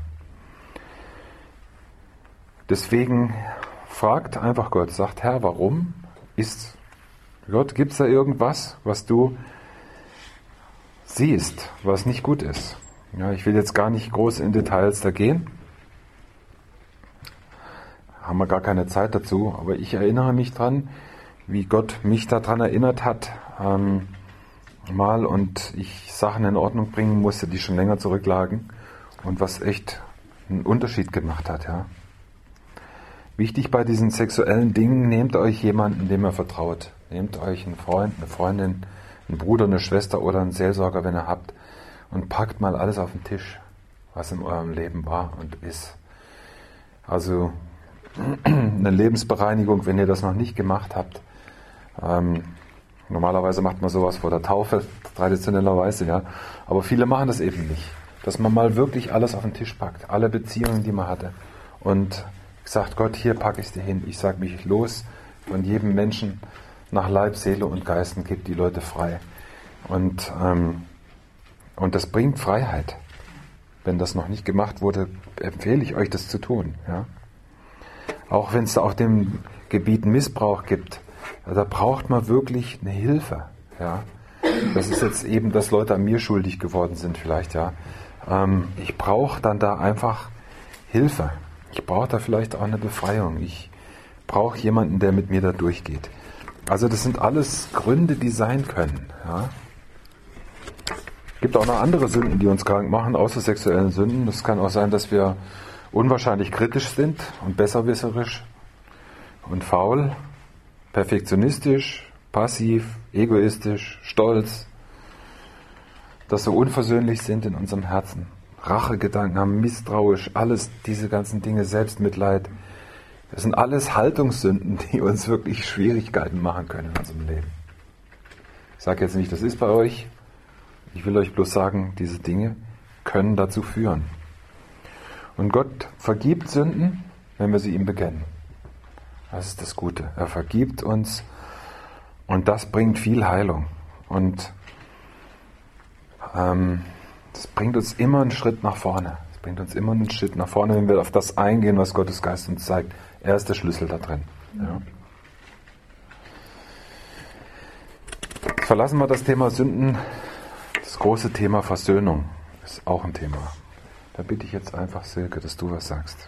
Deswegen fragt einfach Gott, sagt, Herr, warum ist Gott, gibt es da irgendwas, was du siehst, was nicht gut ist? Ja, ich will jetzt gar nicht groß in Details da gehen. Haben wir gar keine Zeit dazu, aber ich erinnere mich dran, wie Gott mich daran erinnert hat, ähm, mal und ich Sachen in Ordnung bringen musste, die schon länger zurücklagen und was echt einen Unterschied gemacht hat. Ja. Wichtig bei diesen sexuellen Dingen, nehmt euch jemanden, dem ihr vertraut. Nehmt euch einen Freund, eine Freundin, einen Bruder, eine Schwester oder einen Seelsorger, wenn ihr habt, und packt mal alles auf den Tisch, was in eurem Leben war und ist. Also eine Lebensbereinigung, wenn ihr das noch nicht gemacht habt. Ähm, normalerweise macht man sowas vor der Taufe, traditionellerweise, ja. Aber viele machen das eben nicht. Dass man mal wirklich alles auf den Tisch packt, alle Beziehungen, die man hatte. Und sagt Gott, hier packe ich es dir hin. Ich sage mich los von jedem Menschen nach Leib, Seele und Geist und gebe die Leute frei. Und, ähm, und das bringt Freiheit. Wenn das noch nicht gemacht wurde, empfehle ich euch, das zu tun. Ja? Auch wenn es auf dem Gebiet Missbrauch gibt, da braucht man wirklich eine Hilfe. Ja? Das ist jetzt eben, dass Leute an mir schuldig geworden sind vielleicht. Ja. Ähm, ich brauche dann da einfach Hilfe. Ich brauche da vielleicht auch eine Befreiung. Ich brauche jemanden, der mit mir da durchgeht. Also das sind alles Gründe, die sein können. Ja. Es gibt auch noch andere Sünden, die uns krank machen, außer sexuellen Sünden. Das kann auch sein, dass wir unwahrscheinlich kritisch sind und besserwisserisch und faul, perfektionistisch, passiv, egoistisch, stolz, dass wir unversöhnlich sind in unserem Herzen, Rachegedanken haben, misstrauisch, alles diese ganzen Dinge, Selbstmitleid. Das sind alles Haltungssünden, die uns wirklich Schwierigkeiten machen können in unserem Leben. sage jetzt nicht, das ist bei euch. Ich will euch bloß sagen, diese Dinge können dazu führen. Und Gott vergibt Sünden, wenn wir sie ihm bekennen. Das ist das Gute. Er vergibt uns und das bringt viel Heilung. Und ähm, das bringt uns immer einen Schritt nach vorne. Das bringt uns immer einen Schritt nach vorne, wenn wir auf das eingehen, was Gottes Geist uns zeigt. Er ist der Schlüssel da drin. Ja. Verlassen wir das Thema Sünden. Das große Thema Versöhnung ist auch ein Thema. Da bitte ich jetzt einfach, Silke, dass du was sagst.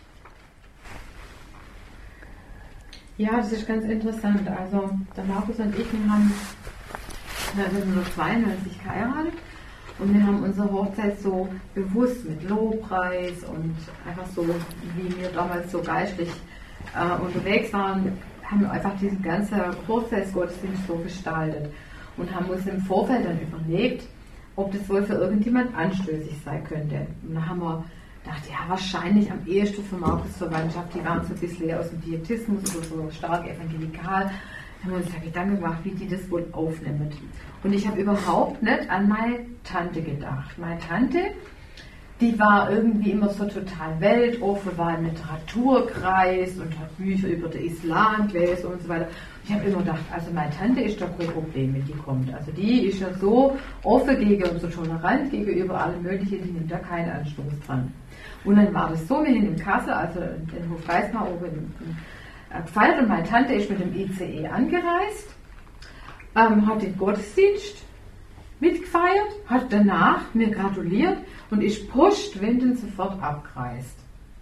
Ja, das ist ganz interessant. Also der Markus und ich, wir haben neunzehnhundertzweiundneunzig geheiratet und wir haben unsere Hochzeit so bewusst mit Lobpreis und einfach so, wie wir damals so geistlich äh, unterwegs waren, haben wir einfach diesen ganzen Hochzeitsgottesdienst so gestaltet und haben uns im Vorfeld dann überlegt, ob das wohl für irgendjemand anstößig sein könnte. Und da haben wir gedacht, ja, wahrscheinlich am ehesten für Markus Verwandtschaft, die waren so ein bisschen aus dem Pietismus oder so stark evangelikal. Da haben wir uns da Gedanken gemacht, wie die das wohl aufnehmen. Und ich habe überhaupt nicht an meine Tante gedacht. Meine Tante, die war irgendwie immer so total weltoffen, war im Literaturkreis und hat Bücher über den Islam gelesen und so weiter. Ich habe immer gedacht, also meine Tante ist da kein Problem, wenn die kommt. Also die ist ja so offen gegen und so tolerant gegenüber allem Möglichen, die nimmt da keinen Anstoß dran. Und dann war das so, wir sind in Kassel, also in Hofreismar oben in, in, gefeiert und meine Tante ist mit dem I C E angereist, ähm, hat den Gottesdienst mitgefeiert, hat danach mir gratuliert und ist postwendend sofort abgereist.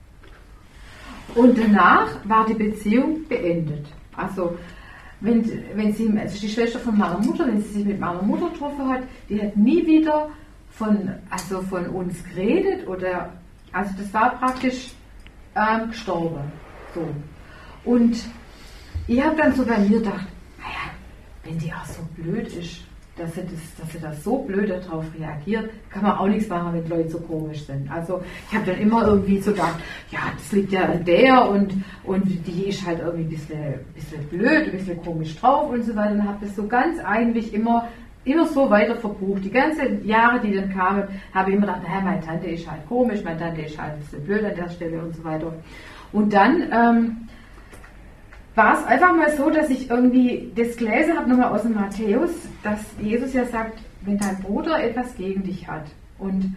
Und danach war die Beziehung beendet. Also wenn, wenn sie, also die Schwester von meiner Mutter, wenn sie sich mit meiner Mutter getroffen hat, die hat nie wieder von, also von uns geredet oder, also das war praktisch ähm, gestorben. So. Und ich habe dann so bei mir gedacht, naja, wenn die auch so blöd ist, dass sie, das, dass sie da so blöd darauf reagiert, kann man auch nichts machen, wenn Leute so komisch sind. Also ich habe dann immer irgendwie so gedacht, ja, das liegt ja an der und, und die ist halt irgendwie ein bisschen, bisschen blöd, ein bisschen komisch drauf und so weiter. Und habe das so ganz eigentlich immer, immer so weiter verbucht. Die ganzen Jahre, die dann kamen, habe ich immer gedacht, naja, meine Tante ist halt komisch, meine Tante ist halt ein bisschen blöd an der Stelle und so weiter. Und dann ähm, war es einfach mal so, dass ich irgendwie das gelesen habe, nochmal aus dem Matthäus, dass Jesus ja sagt, wenn dein Bruder etwas gegen dich hat und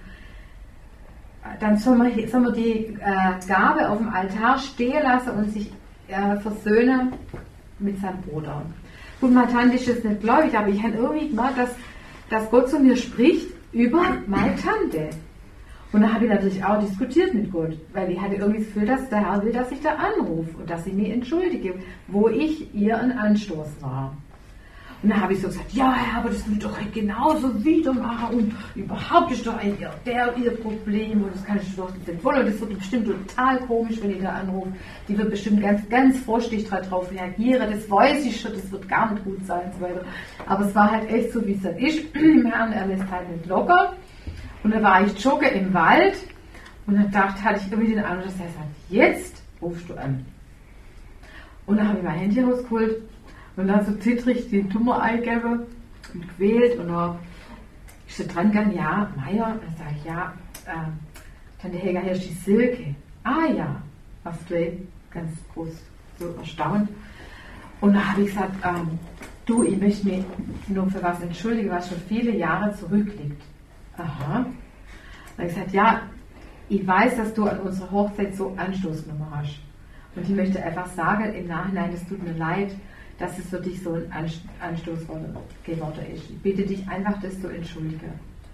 dann soll man, soll man die äh, Gabe auf dem Altar stehen lassen und sich äh, versöhnen mit seinem Bruder. Gut, meine Tante ist jetzt nicht gläubig, aber ich habe irgendwie gemerkt, dass, dass Gott zu mir spricht über meine Tante. Und da habe ich natürlich auch diskutiert mit Gott, weil ich hatte irgendwie das Gefühl, dass der Herr will, dass ich da anrufe und dass ich mich entschuldige, wo ich ihr ein Anstoß war. Und dann habe ich so gesagt, ja Herr, aber das will doch genauso wieder machen und überhaupt ist doch ein, der ihr Problem und das kann ich doch nicht wollen und das wird bestimmt total komisch, wenn ich da anrufe. Die wird bestimmt ganz, ganz vorsichtig darauf reagieren, das weiß ich schon, das wird gar nicht gut sein und so weiter. Aber es war halt echt so, wie es dann ist. Im Herrn, er lässt halt nicht locker. Und dann war ich joggen im Wald und dann dachte, hatte ich irgendwie den Eindruck, dass er sagt, jetzt rufst du an. Und dann habe ich mein Handy rausgeholt und dann so zittrig die Nummer eingegeben und gewählt und dann ist da dran gegangen, ja, Meier, und dann sage ich, ja, äh, Tante Helga, hier ist die Silke. Ah ja, was gleich ganz groß so erstaunt. Und dann habe ich gesagt, ähm, du, ich möchte mich nur für was entschuldigen, was schon viele Jahre zurückliegt. Aha. Dann habe ich gesagt, ja, ich weiß, dass du an unserer Hochzeit so Anstoß genommen hast. Und ich möchte einfach sagen, im Nachhinein, es tut mir leid, dass es für dich so ein Anstoß geworden ist. Ich bitte dich einfach, das zu entschuldigen.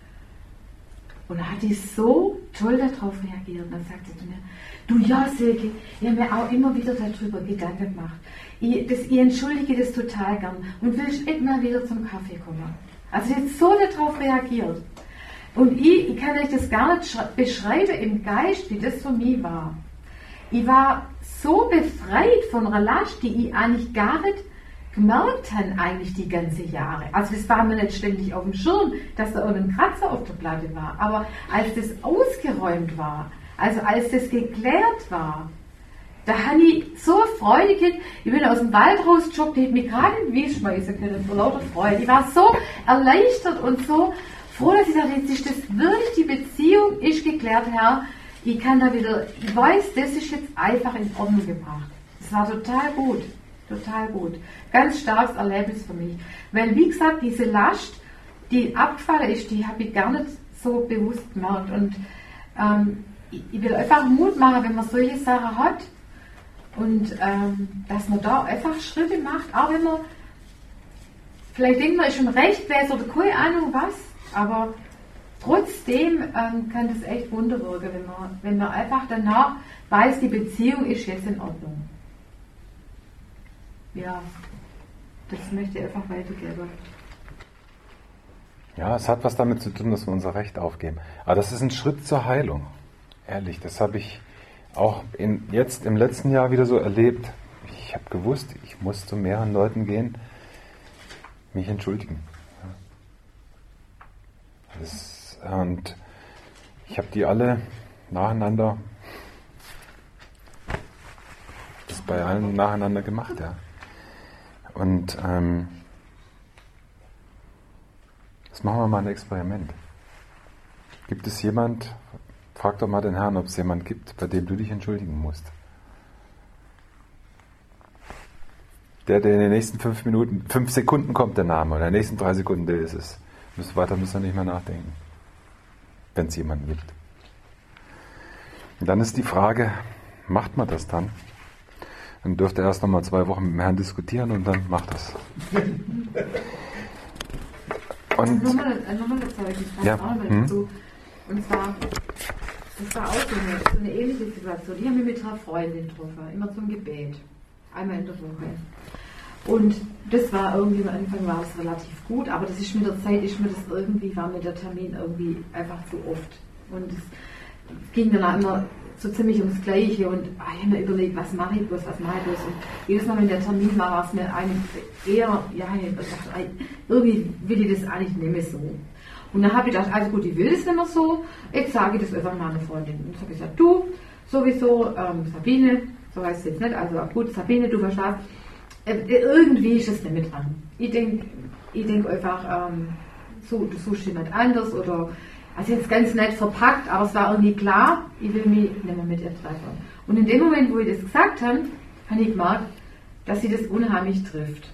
Und dann hat die so toll darauf reagiert. Und dann sagte sie mir, du ja, Silke, ich habe mir auch immer wieder darüber Gedanken gemacht. Ich, das, ich entschuldige das total gern und will immer wieder zum Kaffee kommen. Also sie hat so darauf reagiert. Und ich, ich kann euch das gar nicht beschreiben im Geist, wie das für mich war. Ich war so befreit von einer Last, die ich eigentlich gar nicht gemerkt habe, eigentlich die ganzen Jahre. Also das war mir nicht ständig auf dem Schirm, dass da irgendein Kratzer auf der Platte war. Aber als das ausgeräumt war, also als das geklärt war, Da habe ich so eine Freude gekriegt. Ich bin aus dem Wald rausgejoggt, ich hätte mich gerade in den Wies schmeißen können, vor lauter Freude. Ich war so erleichtert und so froh, dass ich dachte, jetzt ist das wirklich, die Beziehung ist geklärt, Herr. Ich kann da wieder, ich weiß, das ist jetzt einfach in Ordnung gebracht. Das war total gut, total gut. Ganz starkes Erlebnis für mich. Weil, wie gesagt, diese Last, die abgefallen ist, die habe ich gar nicht so bewusst gemerkt. Und ähm, ich, ich will einfach Mut machen, wenn man solche Sachen hat. Und ähm, dass man da einfach Schritte macht, auch wenn man vielleicht denkt, man ist schon recht weiß oder keine Ahnung was, aber trotzdem ähm, kann das echt Wunder wirken, wenn man, wenn man einfach danach weiß, die Beziehung ist jetzt in Ordnung. Ja, das möchte ich einfach weitergeben. Ja, es hat was damit zu tun, dass wir unser Recht aufgeben. Aber das ist ein Schritt zur Heilung. Ehrlich, das habe ich auch in, jetzt im letzten Jahr wieder so erlebt. Ich habe gewusst, ich muss zu mehreren Leuten gehen, mich entschuldigen. Das, und ich habe die alle nacheinander, das bei allen nacheinander gemacht, ja. Und ähm, jetzt machen wir mal ein Experiment. Gibt es jemand, frag doch mal den Herrn, ob es jemand gibt, bei dem du dich entschuldigen musst. Der, der in den nächsten fünf Minuten, fünf Sekunden kommt der Name, oder in den nächsten drei Sekunden, der ist es. Weiter müsst ihr nicht mehr nachdenken, wenn es jemanden gibt. Und dann ist die Frage, macht man das dann? Dann dürft ihr erst noch mal zwei Wochen mit dem Herrn diskutieren und dann macht das. Und nochmal eine Zeugnis, ja. hm. dazu. Und zwar, das war auch so eine, so eine ähnliche Situation. Ich habe mich mit einer Freundin getroffen, immer zum Gebet. Einmal in der Woche. Und das war irgendwie, am Anfang war es relativ gut, aber das ist mit der Zeit, ist mir das irgendwie, war mir der Termin irgendwie einfach zu oft. Und es ging dann auch immer so ziemlich ums Gleiche und ah, ich habe mir überlegt, was mache ich bloß, was mache ich bloß. Und jedes Mal, wenn der Termin war, war es mir eigentlich eher, ja, ich dachte, irgendwie will ich das eigentlich nicht mehr so. Und dann habe ich gedacht, also gut, ich will das nicht mehr so, jetzt sage ich das einfach meiner Freundin. Und dann habe ich gesagt, du, sowieso, ähm, Sabine, so heißt es jetzt nicht, also gut, Sabine, du verstehst, irgendwie ist es nicht mit dran. Ich denke ich denk einfach, ähm, so, du suchst jemand anders oder, also jetzt ganz nett verpackt, aber es war irgendwie klar, ich will mich nicht mehr mit ihr treffen. Und in dem Moment, wo ich das gesagt habe, habe ich gemerkt, dass sie das unheimlich trifft.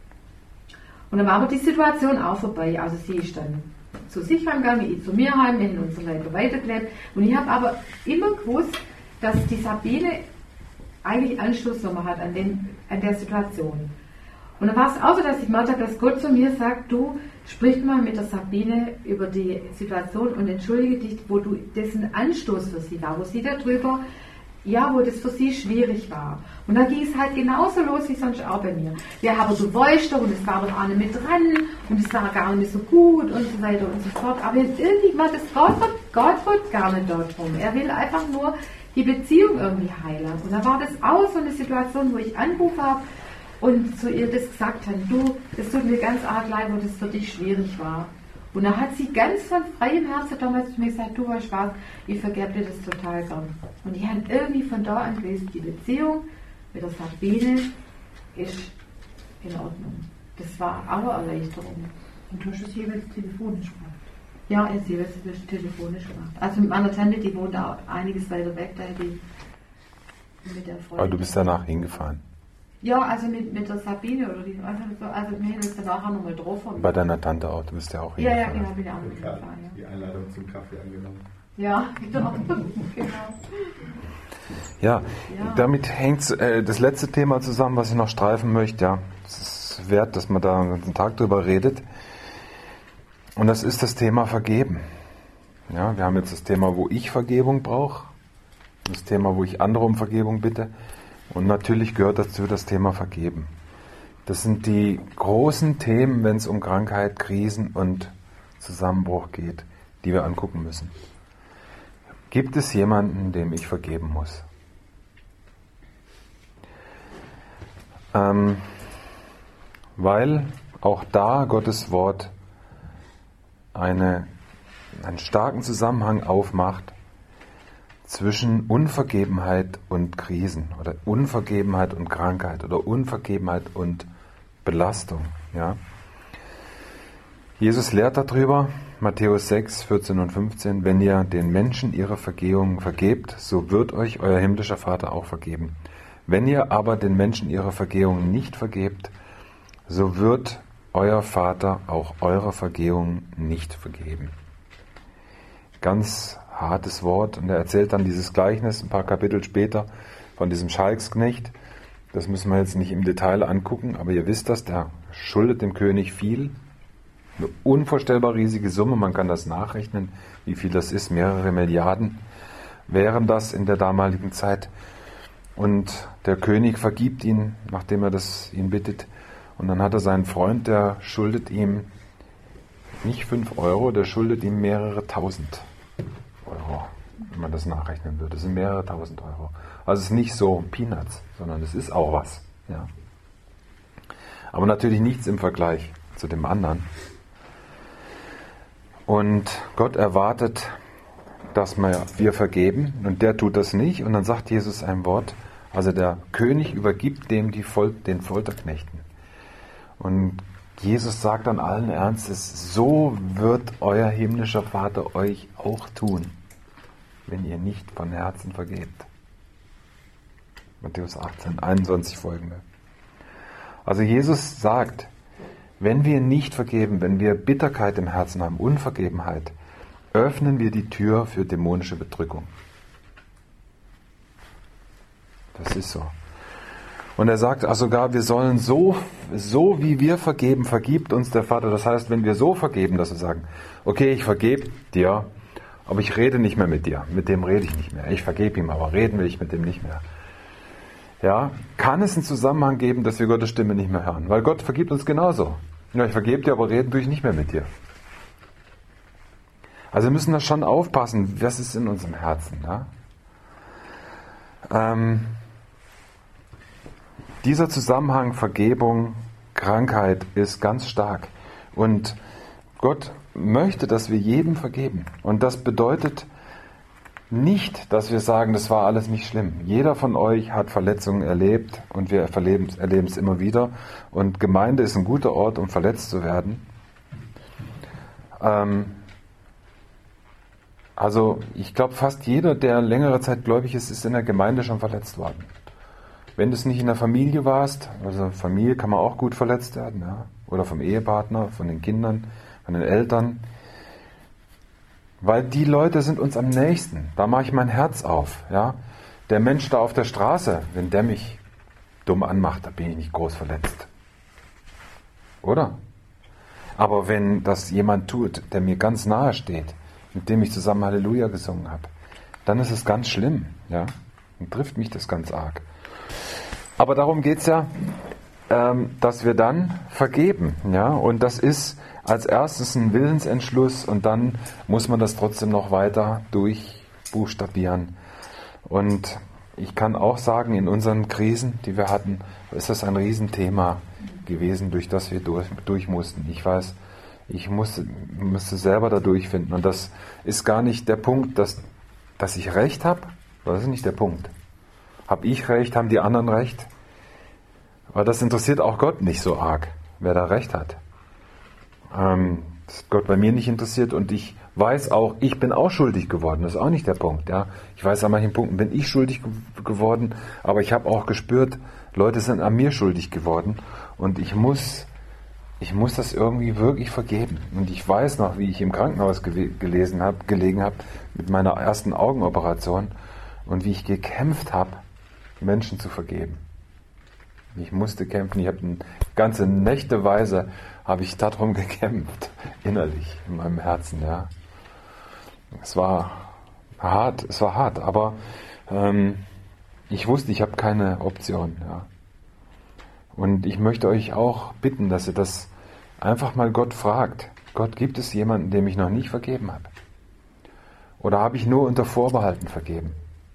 Und dann war aber die Situation auch vorbei, also sie ist dann zu sich heimgegangen, ich zu mir heim, wir haben unser Leben weitergelebt und ich habe aber immer gewusst, dass die Sabine eigentlich Anschluss genommen hat an, den, an der Situation. Und dann war es auch so, dass ich gemerkt habe, dass Gott zu mir sagt, du sprich mal mit der Sabine über die Situation und entschuldige dich, wo du dessen Anstoß für sie war, wo sie darüber, ja, wo das für sie schwierig war. Und dann ging es halt genauso los wie sonst auch bei mir. Ja, aber du wolltest doch und es war doch auch nicht mit dran und es war gar nicht so gut und so weiter und so fort. Aber jetzt irgendwie war das Gott, Gott wird gar nicht dort rum. Er will einfach nur die Beziehung irgendwie heilen. Und da war das auch so eine Situation, wo ich angerufen habe und zu ihr das gesagt habe, du, das tut mir ganz arg leid, wo das für dich schwierig war. Und da hat sie ganz von freiem Herzen damals zu mir gesagt, du weißt was, ich vergebe dir das total gern. Und ich habe irgendwie von da an gewusst, die Beziehung mit der Sabine ist in Ordnung. Das war auch eine Erleichterung. Und du hast es jeweils telefonisch gemacht? Ja, jetzt jeweils telefonisch gemacht. Also mit meiner Tante, die wohnt auch einiges weiter weg, da hätte ich mit der Freundin. Aber du bist danach hingefahren? Ja, also mit, mit der Sabine oder die, also, also wir haben uns danach auch nochmal getroffen. Bei deiner Tante auch, du bist ja auch hingefahren. Ja, ja, hingefahren. genau, bin ich auch mitgefahren. Ja. Die Einladung zum Kaffee angenommen. Ja, genau. genau. Ja, ja, damit hängt äh, das letzte Thema zusammen, was ich noch streifen möchte. Ja, es ist wert, dass man da einen ganzen Tag drüber redet. Und das ist das Thema Vergeben. Ja, wir haben jetzt das Thema, wo ich Vergebung brauche. Das Thema, wo ich andere um Vergebung bitte. Und natürlich gehört dazu das Thema Vergeben. Das sind die großen Themen, wenn es um Krankheit, Krisen und Zusammenbruch geht, die wir angucken müssen. Gibt es jemanden, dem ich vergeben muss? Ähm, weil auch da Gottes Wort eine, einen starken Zusammenhang aufmacht zwischen Unvergebenheit und Krisen oder Unvergebenheit und Krankheit oder Unvergebenheit und Belastung. Ja? Jesus lehrt darüber, Matthäus sechs, vierzehn und fünfzehn, wenn ihr den Menschen ihre Vergehungen vergebt, so wird euch euer himmlischer Vater auch vergeben. Wenn ihr aber den Menschen ihre Vergehungen nicht vergebt, so wird euer Vater auch eure Vergehungen nicht vergeben. Ganz hartes Wort. Und er erzählt dann dieses Gleichnis ein paar Kapitel später von diesem Schalksknecht. Das müssen wir jetzt nicht im Detail angucken, aber ihr wisst das, der schuldet dem König viel. Eine unvorstellbar riesige Summe, man kann das nachrechnen, wie viel das ist, mehrere Milliarden wären das in der damaligen Zeit. Und der König vergibt ihn, nachdem er das ihn bittet. Und dann hat er seinen Freund, der schuldet ihm nicht fünf Euro, der schuldet ihm mehrere tausend Euro, wenn man das nachrechnen würde. Das sind mehrere tausend Euro. Also es ist nicht so Peanuts, sondern es ist auch was. Ja. Aber natürlich nichts im Vergleich zu dem anderen. Und Gott erwartet, dass wir vergeben und der tut das nicht. Und dann sagt Jesus ein Wort, also der König übergibt dem die Fol- den Folterknechten. Und Jesus sagt dann allen Ernstes, so wird euer himmlischer Vater euch auch tun, wenn ihr nicht von Herzen vergebt. Matthäus achtzehn, einundzwanzig folgende. Also Jesus sagt, wenn wir nicht vergeben, wenn wir Bitterkeit im Herzen haben, Unvergebenheit, öffnen wir die Tür für dämonische Bedrückung. Das ist so. Und er sagt auch sogar, wir sollen so, so wie wir vergeben, vergibt uns der Vater. Das heißt, wenn wir so vergeben, dass wir sagen, okay, ich vergebe dir, aber ich rede nicht mehr mit dir. Mit dem rede ich nicht mehr. Ich vergebe ihm, aber reden will ich mit dem nicht mehr. Ja, kann es einen Zusammenhang geben, dass wir Gottes Stimme nicht mehr hören? Weil Gott vergibt uns genauso. Ja, ich vergebe dir, aber reden tue ich nicht mehr mit dir. Also wir müssen da schon aufpassen, was ist in unserem Herzen. Ja? Ähm, dieser Zusammenhang Vergebung, Krankheit ist ganz stark. Und Gott möchte, dass wir jedem vergeben. Und das bedeutet nicht, dass wir sagen, das war alles nicht schlimm. Jeder von euch hat Verletzungen erlebt und wir erleben, erleben es immer wieder. Und Gemeinde ist ein guter Ort, um verletzt zu werden. Ähm, also ich glaube, fast jeder, der längere Zeit gläubig ist, ist in der Gemeinde schon verletzt worden. Wenn du es nicht in der Familie warst, also Familie kann man auch gut verletzt werden, ja? Oder vom Ehepartner, von den Kindern, von den Eltern. Weil die Leute sind uns am nächsten. Da mache ich mein Herz auf. Ja? Der Mensch da auf der Straße, wenn der mich dumm anmacht, da bin ich nicht groß verletzt. Oder? Aber wenn das jemand tut, der mir ganz nahe steht, mit dem ich zusammen Halleluja gesungen habe, dann ist es ganz schlimm. Ja? Dann trifft mich das ganz arg. Aber darum geht es ja, ähm, dass wir dann vergeben. Ja? Und das ist als erstes ein Willensentschluss und dann muss man das trotzdem noch weiter durchbuchstabieren. Und ich kann auch sagen, in unseren Krisen, die wir hatten, ist das ein Riesenthema gewesen, durch das wir durch, durch mussten. Ich weiß, ich musste, musste selber da durchfinden. Und das ist gar nicht der Punkt, dass, dass ich Recht habe. Das ist nicht der Punkt. Habe ich Recht, haben die anderen Recht? Aber das interessiert auch Gott nicht so arg, wer da Recht hat. Ähm, das hat Gott bei mir nicht interessiert und ich weiß auch, ich bin auch schuldig geworden. Das ist auch nicht der Punkt. Ja? Ich weiß, an manchen Punkten bin ich schuldig ge- geworden, aber ich habe auch gespürt, Leute sind an mir schuldig geworden und ich muss, ich muss das irgendwie wirklich vergeben. Und ich weiß noch, wie ich im Krankenhaus ge- gelesen hab, gelegen habe mit meiner ersten Augenoperation und wie ich gekämpft habe, Menschen zu vergeben. Ich musste kämpfen. Ich habe eine ganze Nächteweise habe ich darum gekämpft, innerlich, in meinem Herzen. Ja, es war hart, es war hart, aber ähm, ich wusste, ich habe keine Option. Ja, und ich möchte euch auch bitten, dass ihr das einfach mal Gott fragt. Gott, gibt es jemanden, dem ich noch nicht vergeben habe? Oder habe ich nur unter Vorbehalten vergeben?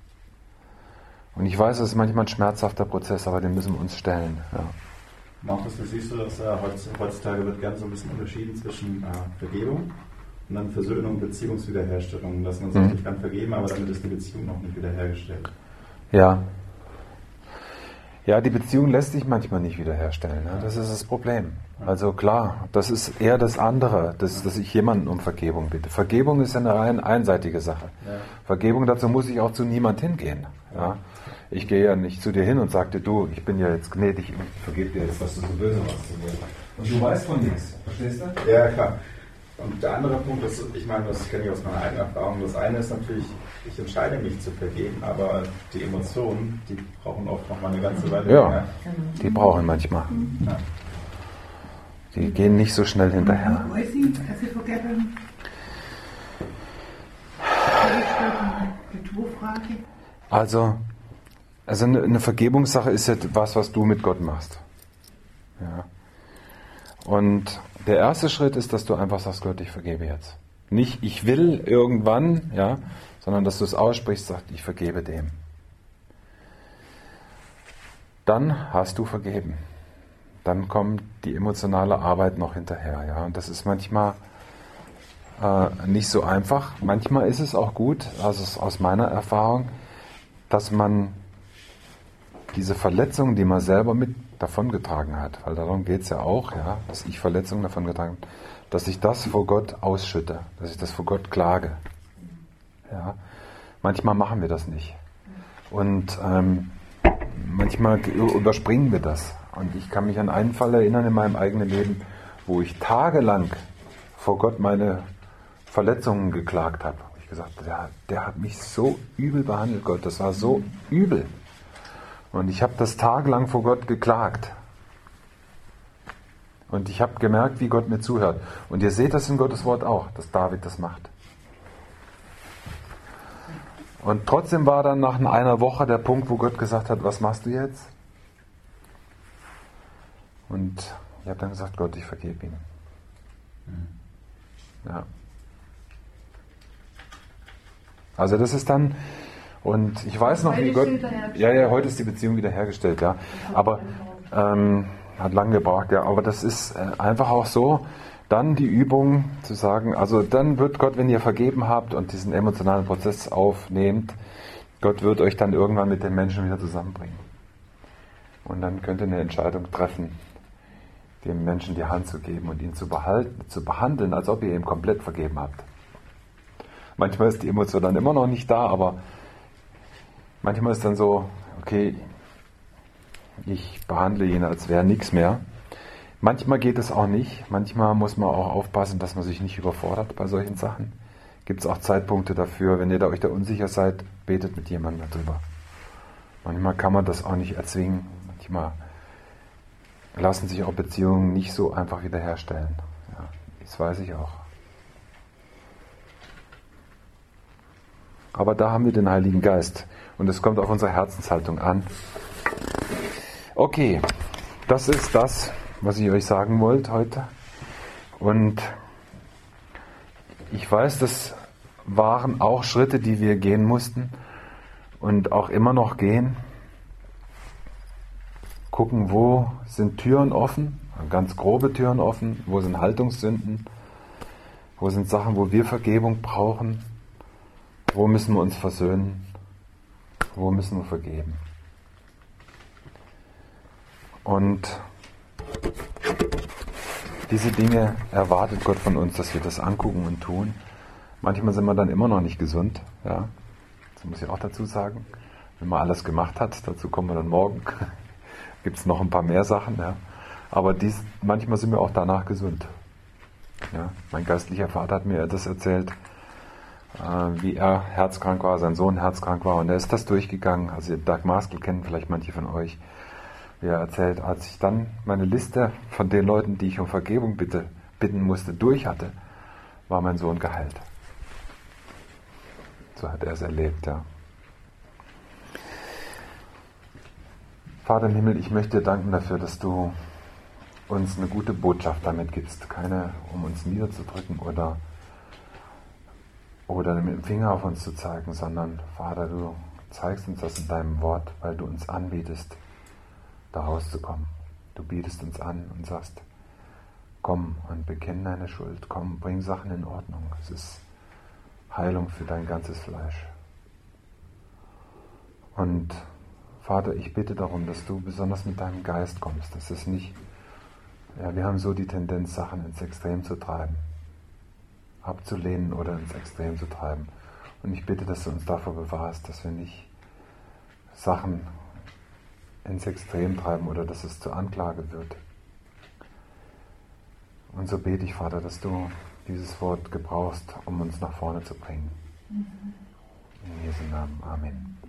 Und ich weiß, es ist manchmal ein schmerzhafter Prozess, aber den müssen wir uns stellen. Ja. Markus, du siehst du, dass äh, heutzutage wird gern so ein bisschen unterschieden zwischen äh, Vergebung Und dann Versöhnung, Beziehungswiederherstellung, dass man sich Mhm. nicht kann vergeben, aber damit ist die Beziehung noch nicht wiederhergestellt. Ja. Ja, die Beziehung lässt sich manchmal nicht wiederherstellen. Ne? Das ist das Problem. Also klar, das ist eher das andere, dass, dass ich jemanden um Vergebung bitte. Vergebung ist eine rein einseitige Sache. Ja. Vergebung, dazu muss ich auch zu niemand hingehen. Ja? Ich gehe ja nicht zu dir hin und sage dir, du, ich bin ja jetzt gnädig und vergebe dir jetzt, was du so böse warst zu mir. Und du weißt von nichts, verstehst du? Ja, klar. Und der andere Punkt ist, ich meine, das kenne ich aus meiner eigenen Erfahrung, das eine ist natürlich, ich entscheide mich zu vergeben, aber die Emotionen, die brauchen oft noch mal eine ganze Weile Ja, länger. die brauchen manchmal. Ja. Die gehen nicht so schnell hinterher. Wo ist sie? Hast du vergessen? Die Ritualfrage. Also, also eine, eine Vergebungssache ist ja was, was du mit Gott machst. Ja. Und der erste Schritt ist, dass du einfach sagst, Gott, ich vergebe jetzt. Nicht, ich will irgendwann, ja, sondern dass du es aussprichst, sagst, ich vergebe dem. Dann hast du vergeben. Dann kommt die emotionale Arbeit noch hinterher, ja. Und das ist manchmal äh, nicht so einfach. Manchmal ist es auch gut, also aus meiner Erfahrung, dass man diese Verletzungen, die man selber mit davongetragen hat, weil darum geht es ja auch, ja, dass ich Verletzungen davongetragen habe, dass ich das vor Gott ausschütte, dass ich das vor Gott klage. Ja. Manchmal machen wir das nicht. Und ähm, manchmal überspringen wir das. Und ich kann mich an einen Fall erinnern in meinem eigenen Leben, wo ich tagelang vor Gott meine Verletzungen geklagt habe. Ich gesagt, der, der hat mich so übel behandelt, Gott, das war so übel. Und ich habe das tagelang vor Gott geklagt. Und ich habe gemerkt, wie Gott mir zuhört. Und ihr seht das in Gottes Wort auch, dass David das macht. Und trotzdem war dann nach einer Woche der Punkt, wo Gott gesagt hat, was machst du jetzt? Und ich habe dann gesagt, Gott, ich vergebe ihm. Ja. Also das ist dann, und ich weiß noch, wie Gott, ja, ja, heute ist die Beziehung wiederhergestellt, ja, aber ähm, hat lange gebraucht, ja, aber das ist äh, einfach auch so, dann die Übung zu sagen, also dann wird Gott, wenn ihr vergeben habt und diesen emotionalen Prozess aufnehmt, Gott wird euch dann irgendwann mit den Menschen wieder zusammenbringen. Und dann könnt ihr eine Entscheidung treffen, dem Menschen die Hand zu geben und ihn zu behalten, zu behandeln, als ob ihr ihm komplett vergeben habt. Manchmal ist die Emotion dann immer noch nicht da, aber manchmal ist dann so, okay, ich behandle ihn, als wäre nichts mehr. Manchmal geht es auch nicht. Manchmal muss man auch aufpassen, dass man sich nicht überfordert bei solchen Sachen. Gibt es auch Zeitpunkte dafür, wenn ihr da euch da unsicher seid, betet mit jemandem darüber. Manchmal kann man das auch nicht erzwingen. Manchmal lassen sich auch Beziehungen nicht so einfach wiederherstellen. Ja, das weiß ich auch. Aber da haben wir den Heiligen Geist. Und es kommt auf unsere Herzenshaltung an. Okay, das ist das, was ich euch sagen wollte heute. Und ich weiß, das waren auch Schritte, die wir gehen mussten und auch immer noch gehen. Gucken, wo sind Türen offen, ganz grobe Türen offen, wo sind Haltungssünden, wo sind Sachen, wo wir Vergebung brauchen, wo müssen wir uns versöhnen, wo müssen wir vergeben. Und diese Dinge erwartet Gott von uns, dass wir das angucken und tun. Manchmal sind wir dann immer noch nicht gesund, ja. Das muss ich auch dazu sagen. Wenn man alles gemacht hat, dazu kommen wir dann morgen, gibt es noch ein paar mehr Sachen, ja. Aber dies, manchmal sind wir auch danach gesund. Ja. Mein geistlicher Vater hat mir das erzählt, äh, wie er herzkrank war, sein Sohn herzkrank war, und er ist das durchgegangen. Also Doug Maskell kennen vielleicht manche von euch. Wie er erzählt, als ich dann meine Liste von den Leuten, die ich um Vergebung bitte, bitten musste, durch hatte, war mein Sohn geheilt. So hat er es erlebt, ja. Vater im Himmel, ich möchte dir danken dafür, dass du uns eine gute Botschaft damit gibst. Keine, um uns niederzudrücken oder, oder mit dem Finger auf uns zu zeigen, sondern, Vater, du zeigst uns das in deinem Wort, weil du uns anbietest, da rauszukommen. Du bietest uns an und sagst, Komm und bekenn deine Schuld. Komm, bring Sachen in Ordnung. Es ist Heilung für dein ganzes Fleisch. Und Vater, ich bitte darum, dass du besonders mit deinem Geist kommst, dass es nicht, ja, wir haben so die Tendenz, Sachen ins Extrem zu treiben, abzulehnen oder ins Extrem zu treiben. Und ich bitte, dass du uns davor bewahrst, dass wir nicht Sachen ins Extrem treiben oder dass es zur Anklage wird. Und so bete ich, Vater, dass du dieses Wort gebrauchst, um uns nach vorne zu bringen. In Jesu Namen. Amen.